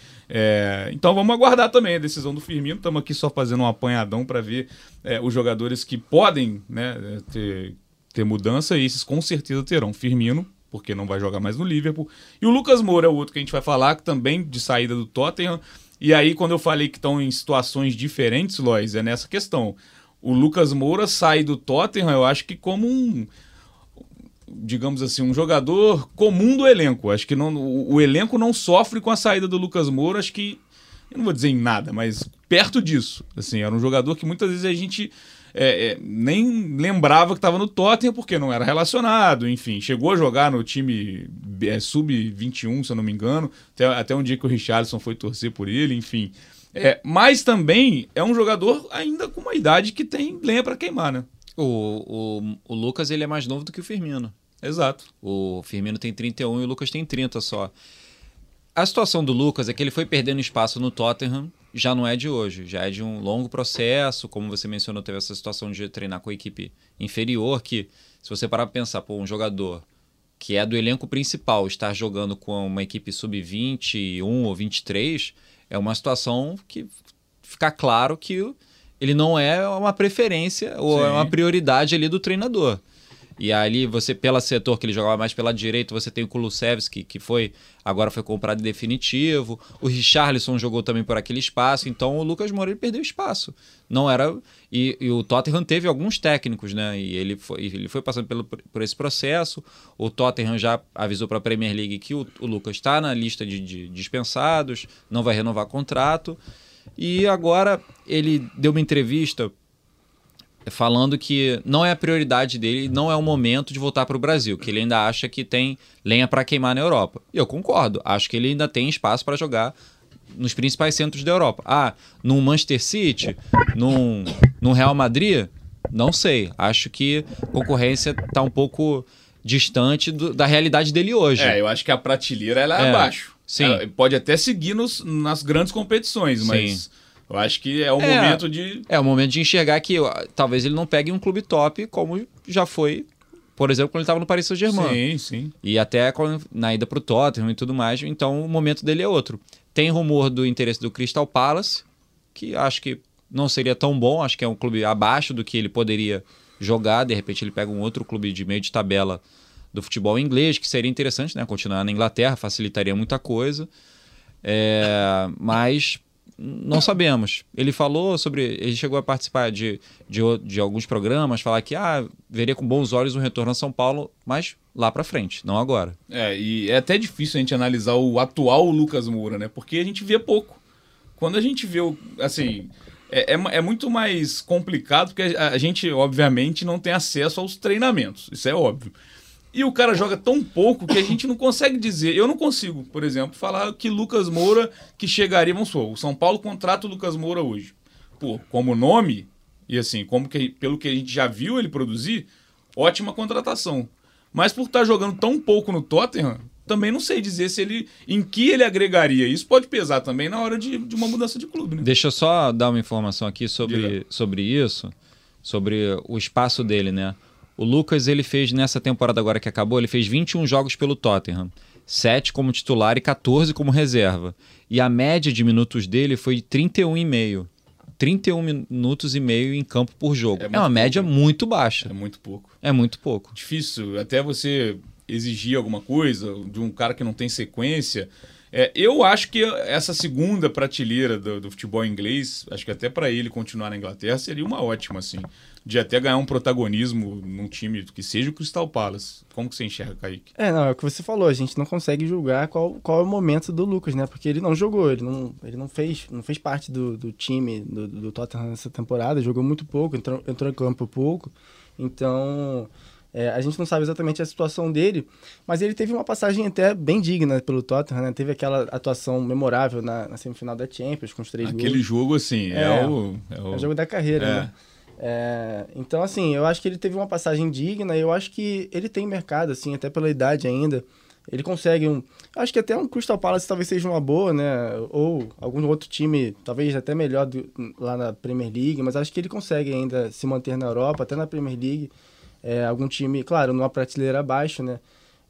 É, então vamos aguardar também a decisão do Firmino. Estamos aqui só fazendo um apanhadão para ver é, os jogadores que podem, né, ter, ter mudança, e esses com certeza terão. Firmino, porque não vai jogar mais no Liverpool. E o Lucas Moura é o outro que a gente vai falar, que também de saída do Tottenham. E aí, quando eu falei que estão em situações diferentes, Lois, é nessa questão. O Lucas Moura sai do Tottenham, eu acho que como um, digamos assim, um jogador comum do elenco. Acho que não, o, o elenco não sofre com a saída do Lucas Moura, acho que, eu não vou dizer em nada, mas perto disso. Assim, era um jogador que muitas vezes a gente... É, é, nem lembrava que estava no Tottenham porque não era relacionado, enfim, chegou a jogar no time é, sub vinte e um, se eu não me engano, até, até um dia que o Richarlison foi torcer por ele, enfim. É, mas também é um jogador ainda com uma idade que tem lenha para queimar, né? O, o, o Lucas, ele é mais novo do que o Firmino. Exato. O Firmino tem trinta e um e o Lucas tem trinta só. A situação do Lucas é que ele foi perdendo espaço no Tottenham, já não é de hoje, já é de um longo processo. Como você mencionou, teve essa situação de treinar com a equipe inferior, que se você parar para pensar, pô, um jogador que é do elenco principal estar jogando com uma equipe sub vinte e um ou vinte e três, é uma situação que fica claro que ele não é uma preferência ou Sim. é uma prioridade ali do treinador. E ali você, pelo setor que ele jogava mais pela direita, você tem o Kulusevski, que foi, agora foi comprado em definitivo. O Richarlison jogou também por aquele espaço. Então o Lucas Moura ele perdeu espaço. Não era... E, e o Tottenham teve alguns técnicos, né? E ele foi, ele foi passando pelo, por esse processo. O Tottenham já avisou para a Premier League que o, o Lucas está na lista de, de dispensados, não vai renovar contrato. E agora ele deu uma entrevista falando que não é a prioridade dele, não é o momento de voltar para o Brasil, que ele ainda acha que tem lenha para queimar na Europa. E eu concordo, acho que ele ainda tem espaço para jogar nos principais centros da Europa. Ah, num Manchester City, num, num Real Madrid, não sei. Acho que a concorrência está um pouco distante do, da realidade dele hoje. É, eu acho que a prateleira ela é, é abaixo. Sim. Ela pode até seguir nos, nas grandes competições, mas... Sim. Eu acho que é o é, momento de... É o momento de enxergar que ó, talvez ele não pegue um clube top como já foi, por exemplo, quando ele estava no Paris Saint-Germain. Sim, sim. E até quando, na ida para o Tottenham e tudo mais. Então o momento dele é outro. Tem rumor do interesse do Crystal Palace, que acho que não seria tão bom. Acho que é um clube abaixo do que ele poderia jogar. De repente ele pega um outro clube de meio de tabela do futebol inglês, que seria interessante, né? Continuar na Inglaterra, facilitaria muita coisa. É, mas... Não sabemos. Ele falou sobre... Ele chegou a participar de, de, de alguns programas, falar que ah, veria com bons olhos um retorno a São Paulo, mas lá pra frente, não agora. É, e é até difícil a gente analisar o atual Lucas Moura, né? Porque a gente vê pouco. Quando a gente vê o... Assim, é, é, é muito mais complicado, porque a, a gente, obviamente, não tem acesso aos treinamentos. Isso é óbvio. E o cara joga tão pouco que a gente não consegue dizer... Eu não consigo, por exemplo, falar que Lucas Moura, que chegaria... Vamos supor, o São Paulo contrata o Lucas Moura hoje. Pô, como nome, E assim, como que, pelo que a gente já viu ele produzir, ótima contratação. Mas por estar jogando tão pouco no Tottenham, também não sei dizer se ele, em que ele agregaria. Isso pode pesar também na hora de, de uma mudança de clube, né? Deixa eu só dar uma informação aqui sobre, sobre isso, sobre o espaço dele, né? O Lucas, ele fez nessa temporada agora que acabou, ele fez vinte e um jogos pelo Tottenham. sete como titular e quatorze como reserva. E a média de minutos dele foi trinta e um vírgula cinco. trinta e um minutos e meio em campo por jogo. É, é uma pouco, média muito baixa. É muito pouco. É muito pouco. Difícil até você exigir alguma coisa de um cara que não tem sequência. É, eu acho que essa segunda prateleira do, do futebol inglês, acho que até para ele continuar na Inglaterra seria uma ótima, assim, de até ganhar um protagonismo num time que seja o Crystal Palace. Como que você enxerga, Kaique? É, não, é o que você falou, a gente não consegue julgar qual, qual é o momento do Lucas, né? Porque ele não jogou, ele não, ele não, fez, não fez parte do, do time do, do Tottenham nessa temporada, jogou muito pouco, entrou, entrou em campo pouco, então... É, a gente não sabe exatamente a situação dele, mas ele teve uma passagem até bem digna pelo Tottenham, né? Teve aquela atuação memorável na, na semifinal da Champions, com os três gols. Aquele jogo, assim, é, é, o, é, o... é o jogo da carreira, é. né? É, então, assim, eu acho que ele teve uma passagem digna e eu acho que ele tem mercado, assim, até pela idade ainda. Ele consegue um... Acho que até um Crystal Palace talvez seja uma boa, né? Ou algum outro time, talvez até melhor do, lá na Premier League, mas acho que ele consegue ainda se manter na Europa, até na Premier League. É, algum time, claro, numa prateleira abaixo, né?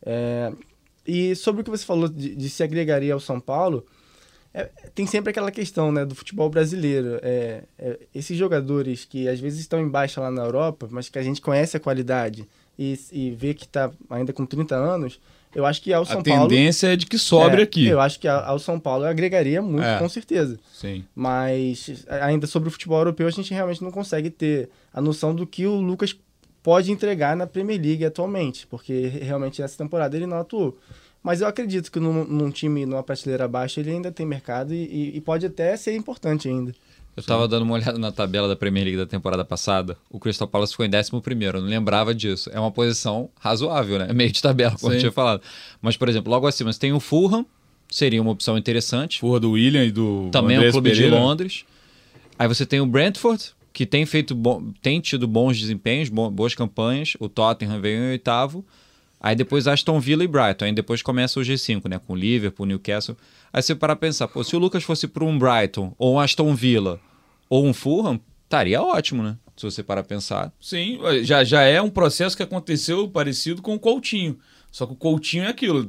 É, e sobre o que você falou de, de se agregaria ao São Paulo, é, tem sempre aquela questão, né, do futebol brasileiro. É, é, esses jogadores que às vezes estão em baixa lá na Europa, mas que a gente conhece a qualidade e, e vê que está ainda com trinta anos, eu acho que ao São Paulo... A tendência é de que sobre é, aqui. Eu acho que ao São Paulo agregaria muito, é, com certeza. Sim. Mas ainda sobre o futebol europeu, a gente realmente não consegue ter a noção do que o Lucas pode entregar na Premier League atualmente, porque realmente nessa temporada ele não atuou. Mas eu acredito que num, num time, numa prateleira abaixo, ele ainda tem mercado e, e pode até ser importante ainda. Eu estava dando uma olhada na tabela da Premier League da temporada passada, o Crystal Palace ficou em décimo primeiro, eu não lembrava disso. É uma posição razoável, né? Meio de tabela, como eu tinha falado. Mas, por exemplo, logo acima você tem o Fulham, seria uma opção interessante. Fulham do William e do Também Andrés é um clube Pereira. de Londres. Aí você tem o Brentford, que tem feito bom, tem tido bons desempenhos, bo, boas campanhas. O Tottenham veio em oitavo. Aí depois Aston Villa e Brighton. Aí depois começa o G cinco, né? Com o Liverpool, Newcastle. Aí você para pensar, pô, se o Lucas fosse para um Brighton, ou um Aston Villa, ou um Fulham, estaria ótimo, né? Se você para pensar. Sim, já, já é um processo que aconteceu parecido com o Coutinho. Só que o Coutinho é aquilo.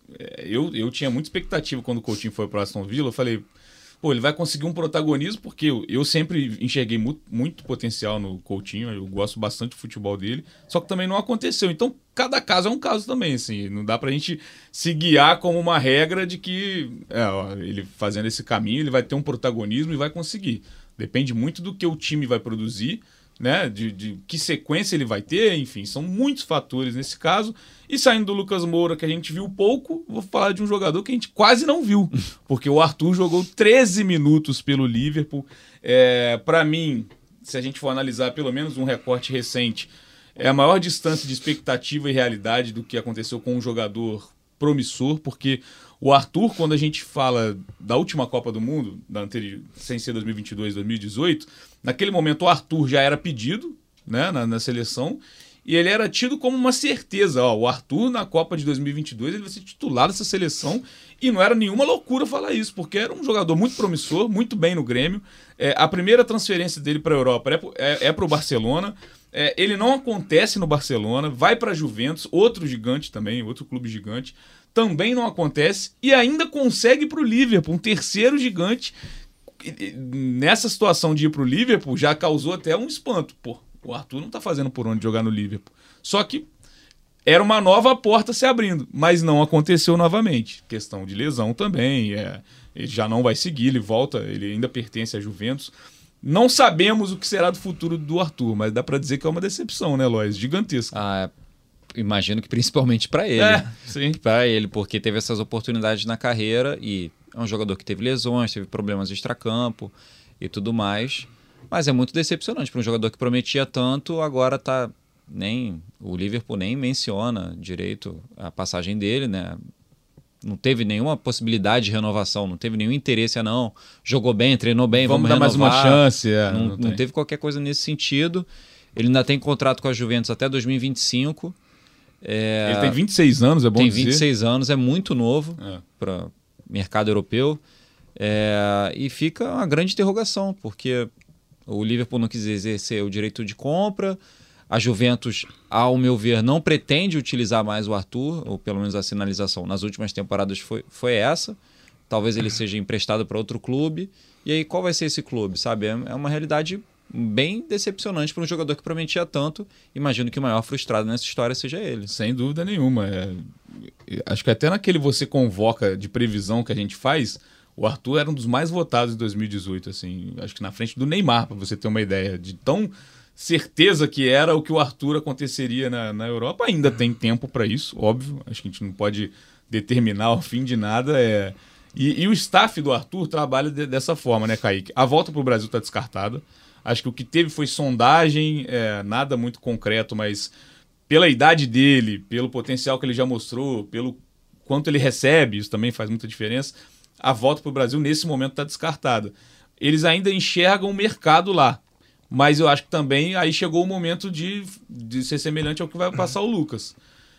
Eu, eu tinha muita expectativa quando o Coutinho foi para o Aston Villa. Eu falei... Pô, ele vai conseguir um protagonismo, porque eu, eu sempre enxerguei muito, muito potencial no Coutinho, eu gosto bastante do futebol dele, só que também não aconteceu. Então, cada caso é um caso também, assim, não dá pra gente se guiar como uma regra de que é, ó, ele fazendo esse caminho, ele vai ter um protagonismo e vai conseguir. Depende muito do que o time vai produzir, né, de, de que sequência ele vai ter, enfim, são muitos fatores nesse caso. E saindo do Lucas Moura, que a gente viu pouco, vou falar de um jogador que a gente quase não viu, porque o Arthur jogou treze minutos pelo Liverpool. É, para mim, se a gente for analisar pelo menos um recorte recente, é a maior distância de expectativa e realidade do que aconteceu com um jogador promissor, porque o Arthur, quando a gente fala da última Copa do Mundo, da anterior, sem ser dois mil e vinte e dois, dois mil e dezoito, naquele momento o Arthur já era pedido, né, na, na seleção, e ele era tido como uma certeza. Ó, o Arthur, na Copa de dois mil e vinte e dois, ele vai ser titular dessa seleção, e não era nenhuma loucura falar isso, porque era um jogador muito promissor, muito bem no Grêmio. É, a primeira transferência dele para a Europa é, é, é para o Barcelona. É, ele não acontece no Barcelona, vai para a Juventus, outro gigante também, outro clube gigante, também não acontece, e ainda consegue para o Liverpool, um terceiro gigante. Nessa situação de ir para o Liverpool, já causou até um espanto. Pô, o Arthur não está fazendo por onde jogar no Liverpool. Só que era uma nova porta se abrindo, mas não aconteceu novamente. Questão de lesão também, é, ele já não vai seguir, ele volta, ele ainda pertence à Juventus. Não sabemos o que será do futuro do Arthur, mas dá para dizer que é uma decepção, né, Lois? Gigantesca. Ah, imagino que principalmente para ele. É, sim. Para ele, porque teve essas oportunidades na carreira e é um jogador que teve lesões, teve problemas extracampo e tudo mais. Mas é muito decepcionante para um jogador que prometia tanto, agora tá nem o Liverpool nem menciona direito a passagem dele, né? não teve nenhuma possibilidade de renovação, não teve nenhum interesse, ah, não, jogou bem, treinou bem, vamos, vamos dar renovar. mais uma chance. É, não, não, não teve qualquer coisa nesse sentido. Ele ainda tem contrato com a Juventus até dois mil e vinte e cinco. É, ele tem vinte e seis anos, é bom tem dizer. vinte e seis anos, é muito novo é. para o mercado europeu. É, e fica uma grande interrogação, porque o Liverpool não quis exercer o direito de compra, a Juventus, ao meu ver, não pretende utilizar mais o Arthur, ou pelo menos a sinalização nas últimas temporadas foi, foi essa. Talvez ele seja emprestado para outro clube. E aí, qual vai ser esse clube? Sabe? É uma realidade bem decepcionante para um jogador que prometia tanto. Imagino que o maior frustrado nessa história seja ele. Sem dúvida nenhuma. É... Acho que até naquele Você Convoca de previsão que a gente faz, o Arthur era um dos mais votados em dois mil e dezoito. Assim, acho que na frente do Neymar, para você ter uma ideia de tão certeza que era o que o Arthur aconteceria na, na Europa. Ainda tem tempo para isso, óbvio. Acho que a gente não pode determinar o fim de nada. É... E, e o staff do Arthur trabalha de, dessa forma, né, Kaique? A volta para o Brasil está descartada. Acho que o que teve foi sondagem, é, nada muito concreto, mas pela idade dele, pelo potencial que ele já mostrou, pelo quanto ele recebe, isso também faz muita diferença, a volta para o Brasil nesse momento está descartada. Eles ainda enxergam o mercado lá, mas eu acho que também aí chegou o momento de, de ser semelhante ao que vai passar o Lucas.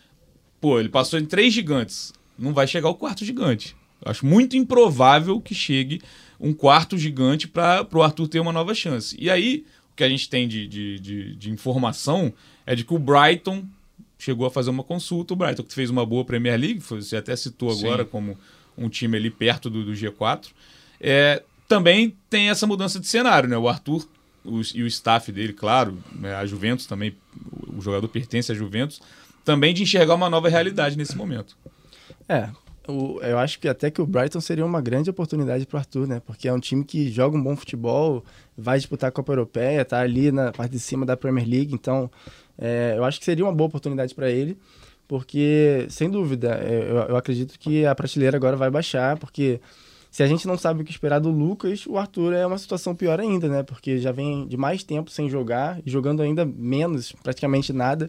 Pô, ele passou em três gigantes, não vai chegar o quarto gigante. Eu acho muito improvável que chegue um quarto gigante para o Arthur ter uma nova chance. E aí, o que a gente tem de, de, de, de informação é de que o Brighton chegou a fazer uma consulta. O Brighton que fez uma boa Premier League, você até citou agora Sim. como um time ali perto do, do G quatro. É, também tem essa mudança de cenário, né? O Arthur o, e o staff dele, claro, né? A Juventus também, o jogador pertence à Juventus, também de enxergar uma nova realidade nesse momento. É, O, eu acho que até que o Brighton seria uma grande oportunidade para o Arthur, né? Porque é um time que joga um bom futebol, vai disputar a Copa Europeia, tá ali na parte de cima da Premier League, então é, eu acho que seria uma boa oportunidade para ele, porque, sem dúvida, eu, eu acredito que a prateleira agora vai baixar, porque se a gente não sabe o que esperar do Lucas, o Arthur é uma situação pior ainda, né? Porque já vem de mais tempo sem jogar, e jogando ainda menos, praticamente nada.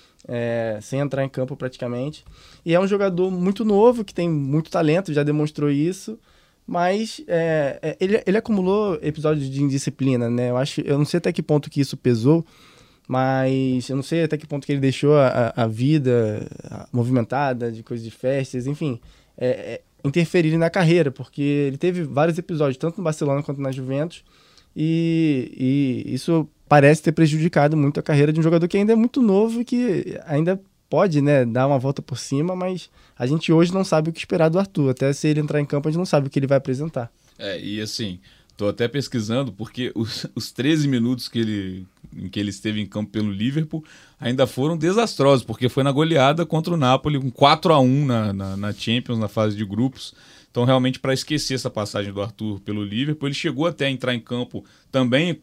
É, sem entrar em campo praticamente. E é um jogador muito novo, que tem muito talento, já demonstrou isso, mas é, é, ele, ele acumulou episódios de indisciplina, né? Eu, acho, eu não sei até que ponto que isso pesou, mas eu não sei até que ponto que ele deixou a, a vida movimentada, de coisas de festas, enfim, é, é, interferir na carreira, porque ele teve vários episódios, tanto no Barcelona quanto na Juventus, e, e isso parece ter prejudicado muito a carreira de um jogador que ainda é muito novo e que ainda pode, né, dar uma volta por cima, mas a gente hoje não sabe o que esperar do Arthur. Até se ele entrar em campo, a gente não sabe o que ele vai apresentar. É, e assim, tô até pesquisando, porque os, os treze minutos que ele, em que ele esteve em campo pelo Liverpool ainda foram desastrosos, porque foi na goleada contra o Napoli, um quatro a um na, na, na Champions, na fase de grupos. Então, realmente, para esquecer essa passagem do Arthur pelo Liverpool, ele chegou até a entrar em campo também.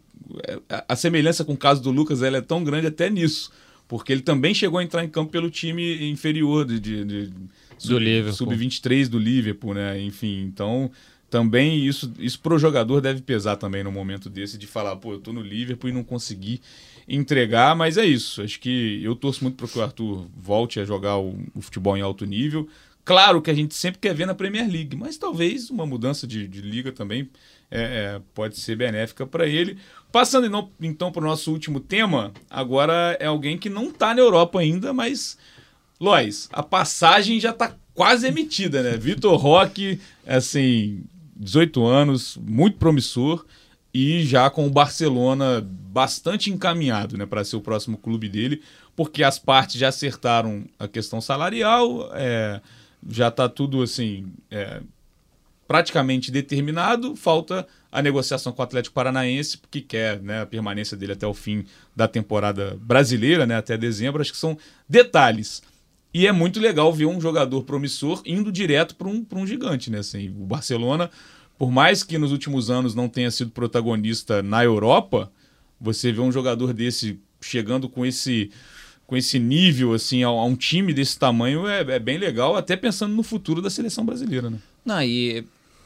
A semelhança com o caso do Lucas, ela é tão grande até nisso, porque ele também chegou a entrar em campo pelo time inferior de, de, de do Liverpool. sub vinte e três do Liverpool, né? Enfim, então também isso, isso pro jogador deve pesar também no momento desse, de falar, pô, eu tô no Liverpool e não consegui entregar, mas é isso. Acho que eu torço muito para que o Arthur volte a jogar o, o futebol em alto nível. Claro que a gente sempre quer ver na Premier League, mas talvez uma mudança de, de liga também é, é, pode ser benéfica para ele. Passando então, então para o nosso último tema, agora é alguém que não está na Europa ainda, mas, Lois, a passagem já está quase emitida, né? Vitor Roque, assim, dezoito anos, muito promissor e já com o Barcelona bastante encaminhado, né, para ser o próximo clube dele, porque as partes já acertaram a questão salarial, é, já está tudo assim é, praticamente determinado, falta a negociação com o Atlético Paranaense, porque quer, né, a permanência dele até o fim da temporada brasileira, né, até dezembro. Acho que são detalhes. E é muito legal ver um jogador promissor indo direto para um, para um gigante, né? Assim, o Barcelona, por mais que nos últimos anos não tenha sido protagonista na Europa, você vê um jogador desse chegando com esse, com esse nível assim, a, a um time desse tamanho é, é bem legal, até pensando no futuro da seleção brasileira, né? Não, e...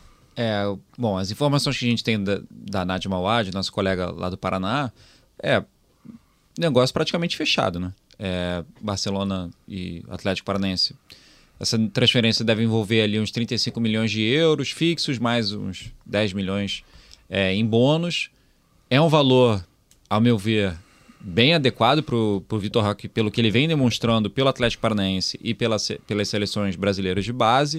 É, bom, as informações que a gente tem da, da Nadia Mawad, nosso colega lá do Paraná, é negócio praticamente fechado, né? É, Barcelona e Atlético Paranaense Essa transferência deve envolver ali uns trinta e cinco milhões de euros fixos, mais uns dez milhões é, em bônus. É um valor, ao meu ver, bem adequado para o Vitor Roque, pelo que ele vem demonstrando pelo Atlético Paranaense e pela, pelas seleções brasileiras de base.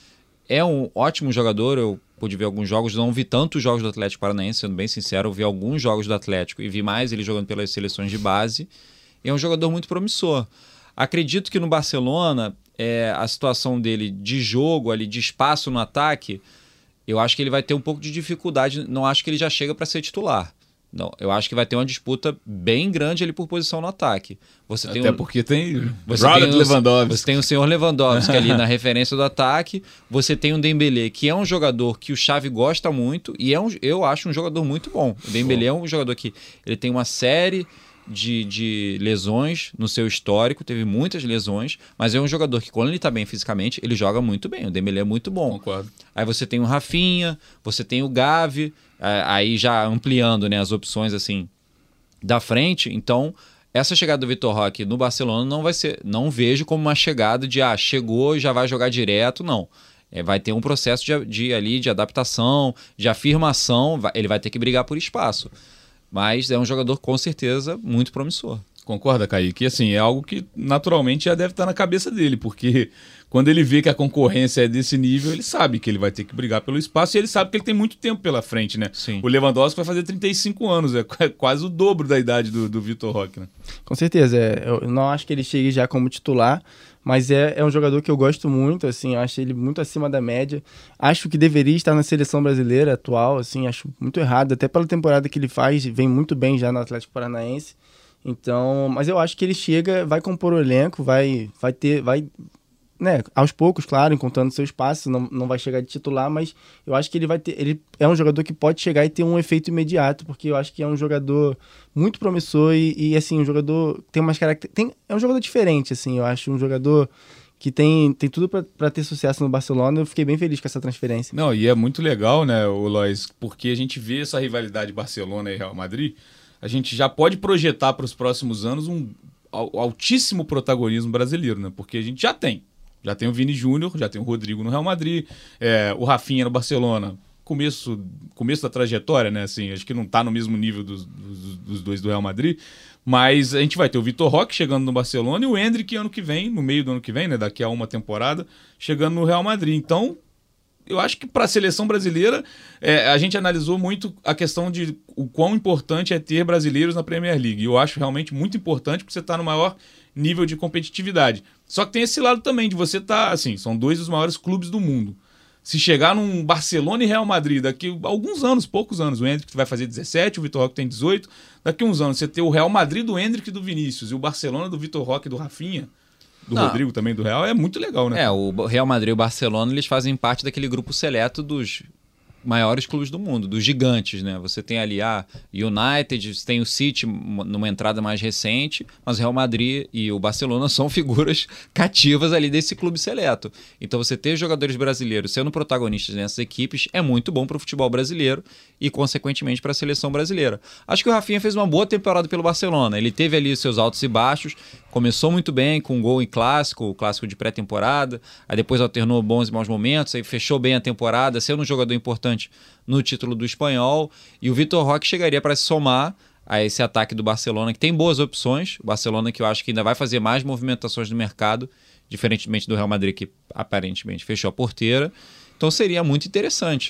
É um ótimo jogador, eu pude ver alguns jogos, não vi tantos jogos do Atlético Paranaense, sendo bem sincero, eu vi alguns jogos do Atlético e vi mais ele jogando pelas seleções de base. É um jogador muito promissor. Acredito que no Barcelona, é, a situação dele de jogo, ali, de espaço no ataque, eu acho que ele vai ter um pouco de dificuldade, não acho que ele já chega para ser titular. Não, eu acho que vai ter uma disputa bem grande ali por posição no ataque. Você tem Até um, porque tem você Robert tem o, Lewandowski. Você tem o senhor Lewandowski ali na referência do ataque. Você tem o Dembélé, que é um jogador que o Xavi gosta muito e é um, eu acho um jogador muito bom. O Dembélé é um jogador que ele tem uma série de, de lesões no seu histórico, teve muitas lesões, mas é um jogador que quando ele está bem fisicamente, ele joga muito bem. O Dembélé é muito bom. Concordo. Aí você tem o Rafinha, você tem o Gavi, aí já ampliando, né, as opções assim da frente. Então, essa chegada do Vitor Roque no Barcelona não vai ser, não vejo como uma chegada de ah, chegou e já vai jogar direto, não. É, vai ter um processo de, de, ali, de adaptação, de afirmação, vai, ele vai ter que brigar por espaço. Mas é um jogador com certeza muito promissor. Concorda, Kaique? E assim, é algo que naturalmente já deve estar na cabeça dele, porque quando ele vê que a concorrência é desse nível, ele sabe que ele vai ter que brigar pelo espaço e ele sabe que ele tem muito tempo pela frente, né? Sim. O Lewandowski vai fazer trinta e cinco anos, é quase o dobro da idade do, do Vitor Roque, né? Com certeza, é, eu não acho que ele chegue já como titular, mas é, é um jogador que eu gosto muito, assim, eu acho ele muito acima da média. Acho que deveria estar na seleção brasileira atual, assim, acho muito errado, até pela temporada que ele faz, vem muito bem já no Atlético Paranaense. Então, mas eu acho que ele chega, vai compor o elenco, vai, vai ter, vai, né, aos poucos, claro, encontrando seu espaço, não, não vai chegar de titular, mas eu acho que ele vai ter, ele é um jogador que pode chegar e ter um efeito imediato, porque eu acho que é um jogador muito promissor e, e assim, um jogador tem umas características, é um jogador diferente, assim, eu acho um jogador que tem, tem tudo para ter sucesso no Barcelona. Eu fiquei bem feliz com essa transferência. Não, e é muito legal, né, o Lois, porque a gente vê essa rivalidade Barcelona e Real Madrid. A gente já pode projetar para os próximos anos um altíssimo protagonismo brasileiro, né? Porque a gente já tem. Já tem o Vini Júnior, já tem o Rodrigo no Real Madrid, é, o Rafinha no Barcelona. Começo, começo da trajetória, né? Assim, acho que não está no mesmo nível dos, dos, dos dois do Real Madrid, mas a gente vai ter o Vitor Roque chegando no Barcelona e o Endrick ano que vem, no meio do ano que vem, né? Daqui a uma temporada, chegando no Real Madrid. Então, eu acho que para a seleção brasileira, é, a gente analisou muito a questão de o quão importante é ter brasileiros na Premier League. E eu acho realmente muito importante porque você está no maior nível de competitividade. Só que tem esse lado também de você estar, tá, assim, são dois dos maiores clubes do mundo. Se chegar num Barcelona e Real Madrid daqui a alguns anos, poucos anos, o Endrick vai fazer dezessete, o Vitor Roque tem dezoito, daqui a uns anos você ter o Real Madrid do Endrick e do Vinícius e o Barcelona do Vitor Roque e do Rafinha, do Não. Rodrigo também, do Real, é muito legal, né? É, o Real Madrid e o Barcelona, eles fazem parte daquele grupo seleto dos maiores clubes do mundo, dos gigantes, né? Você tem ali a United, você tem o City numa entrada mais recente, mas o Real Madrid e o Barcelona são figuras cativas ali desse clube seleto. Então você ter jogadores brasileiros sendo protagonistas nessas equipes é muito bom para o futebol brasileiro e, consequentemente, para a seleção brasileira. Acho que o Rafinha fez uma boa temporada pelo Barcelona. Ele teve ali os seus altos e baixos, começou muito bem com um gol em clássico, o clássico de pré-temporada, aí depois alternou bons e maus momentos, aí fechou bem a temporada, sendo um jogador importante no título do espanhol, e o Vitor Roque chegaria para se somar a esse ataque do Barcelona, que tem boas opções. O Barcelona, que eu acho que ainda vai fazer mais movimentações no mercado, diferentemente do Real Madrid, que aparentemente fechou a porteira. Então seria muito interessante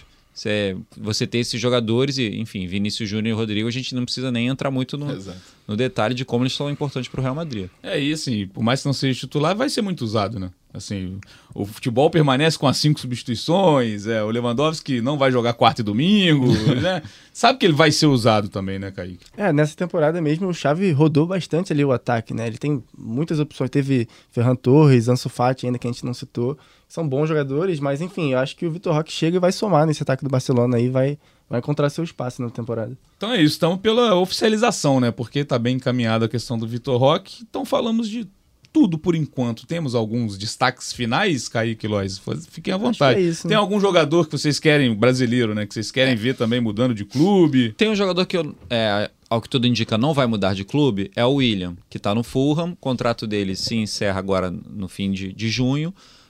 você ter esses jogadores e, enfim, Vinícius Júnior e Rodrigo, a gente não precisa nem entrar muito no, no detalhe de como eles são importantes para o Real Madrid. É isso, assim, por mais que não seja titular, vai ser muito usado, né? Assim, o futebol permanece com as cinco substituições, é, o Lewandowski não vai jogar quarta e domingo, né? Sabe que ele vai ser usado também, né, Kaique? É, nessa temporada mesmo o Xavi rodou bastante ali o ataque, né? Ele tem muitas opções, teve Ferran Torres, Ansu Fati ainda, que a gente não citou, são bons jogadores, mas enfim, eu acho que o Vitor Roque chega e vai somar nesse ataque do Barcelona aí, vai, vai encontrar seu espaço na temporada. Então é isso, estamos pela oficialização, né? Porque está bem encaminhada a questão do Vitor Roque, então falamos de tudo por enquanto. Temos alguns destaques finais, Kaique e Lois? Fiquem à vontade. É isso, né? Tem algum jogador que vocês querem, brasileiro, né? Que vocês querem é. ver também mudando de clube? Tem um jogador que, eu, é, ao que tudo indica, não vai mudar de clube, é o William, que está no Fulham. O contrato dele se encerra agora no fim de, de junho.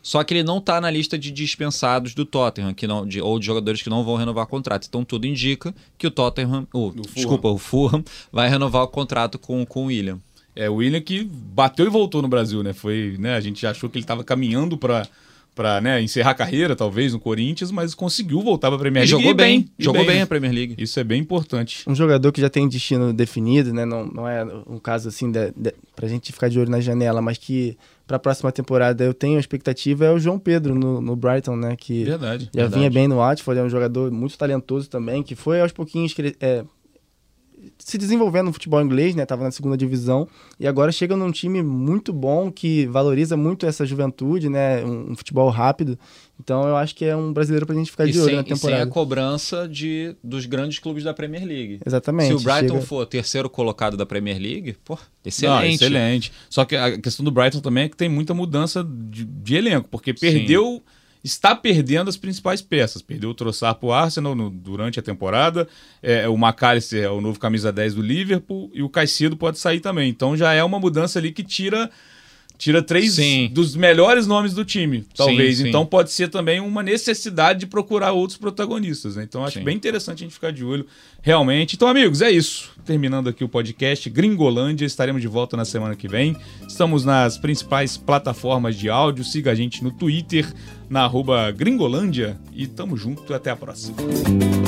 Só que ele não está na lista de dispensados do Tottenham, que não, de, ou de jogadores que não vão renovar contrato. Então tudo indica que o Tottenham, oh, desculpa, o Fulham vai renovar o contrato com, com o Willian. É, o Willian que bateu e voltou no Brasil, né? Foi, né? A gente achou que ele estava caminhando para para né, encerrar a carreira, talvez, no Corinthians, mas conseguiu voltar para a Premier League. E jogou e bem, bem jogou bem, bem né? a Premier League. Isso é bem importante. Um jogador que já tem destino definido, né? Não, não é um caso assim de, de, pra gente ficar de olho na janela, mas que para a próxima temporada eu tenho a expectativa é o João Pedro no, no Brighton, né? Que verdade, já verdade. vinha bem no Watford, é um jogador muito talentoso também, que foi aos pouquinhos é, se desenvolvendo no futebol inglês, né? Tava na segunda divisão e agora chega num time muito bom que valoriza muito essa juventude, né? Um, um futebol rápido. Então eu acho que é um brasileiro pra gente ficar e de olho sem, na temporada. E sem a cobrança de, dos grandes clubes da Premier League. Exatamente. Se o Brighton chega... for terceiro colocado da Premier League, pô, excelente. Não, excelente. Só que a questão do Brighton também é que tem muita mudança de, de elenco, porque perdeu... Sim. Está perdendo as principais peças. Perdeu o Trossard para o Arsenal no, durante a temporada. É, o McAllister é o novo camisa dez do Liverpool. E o Caicedo pode sair também. Então já é uma mudança ali que tira, tira três sim. dos melhores nomes do time, talvez. Sim, sim. Então pode ser também uma necessidade de procurar outros protagonistas, né? Então acho sim. bem interessante a gente ficar de olho realmente. Então, amigos, é isso. Terminando aqui o podcast Gringolândia. Estaremos de volta na semana que vem. Estamos nas principais plataformas de áudio. Siga a gente no Twitter, na arroba Gringolândia. E tamo junto. Até a próxima.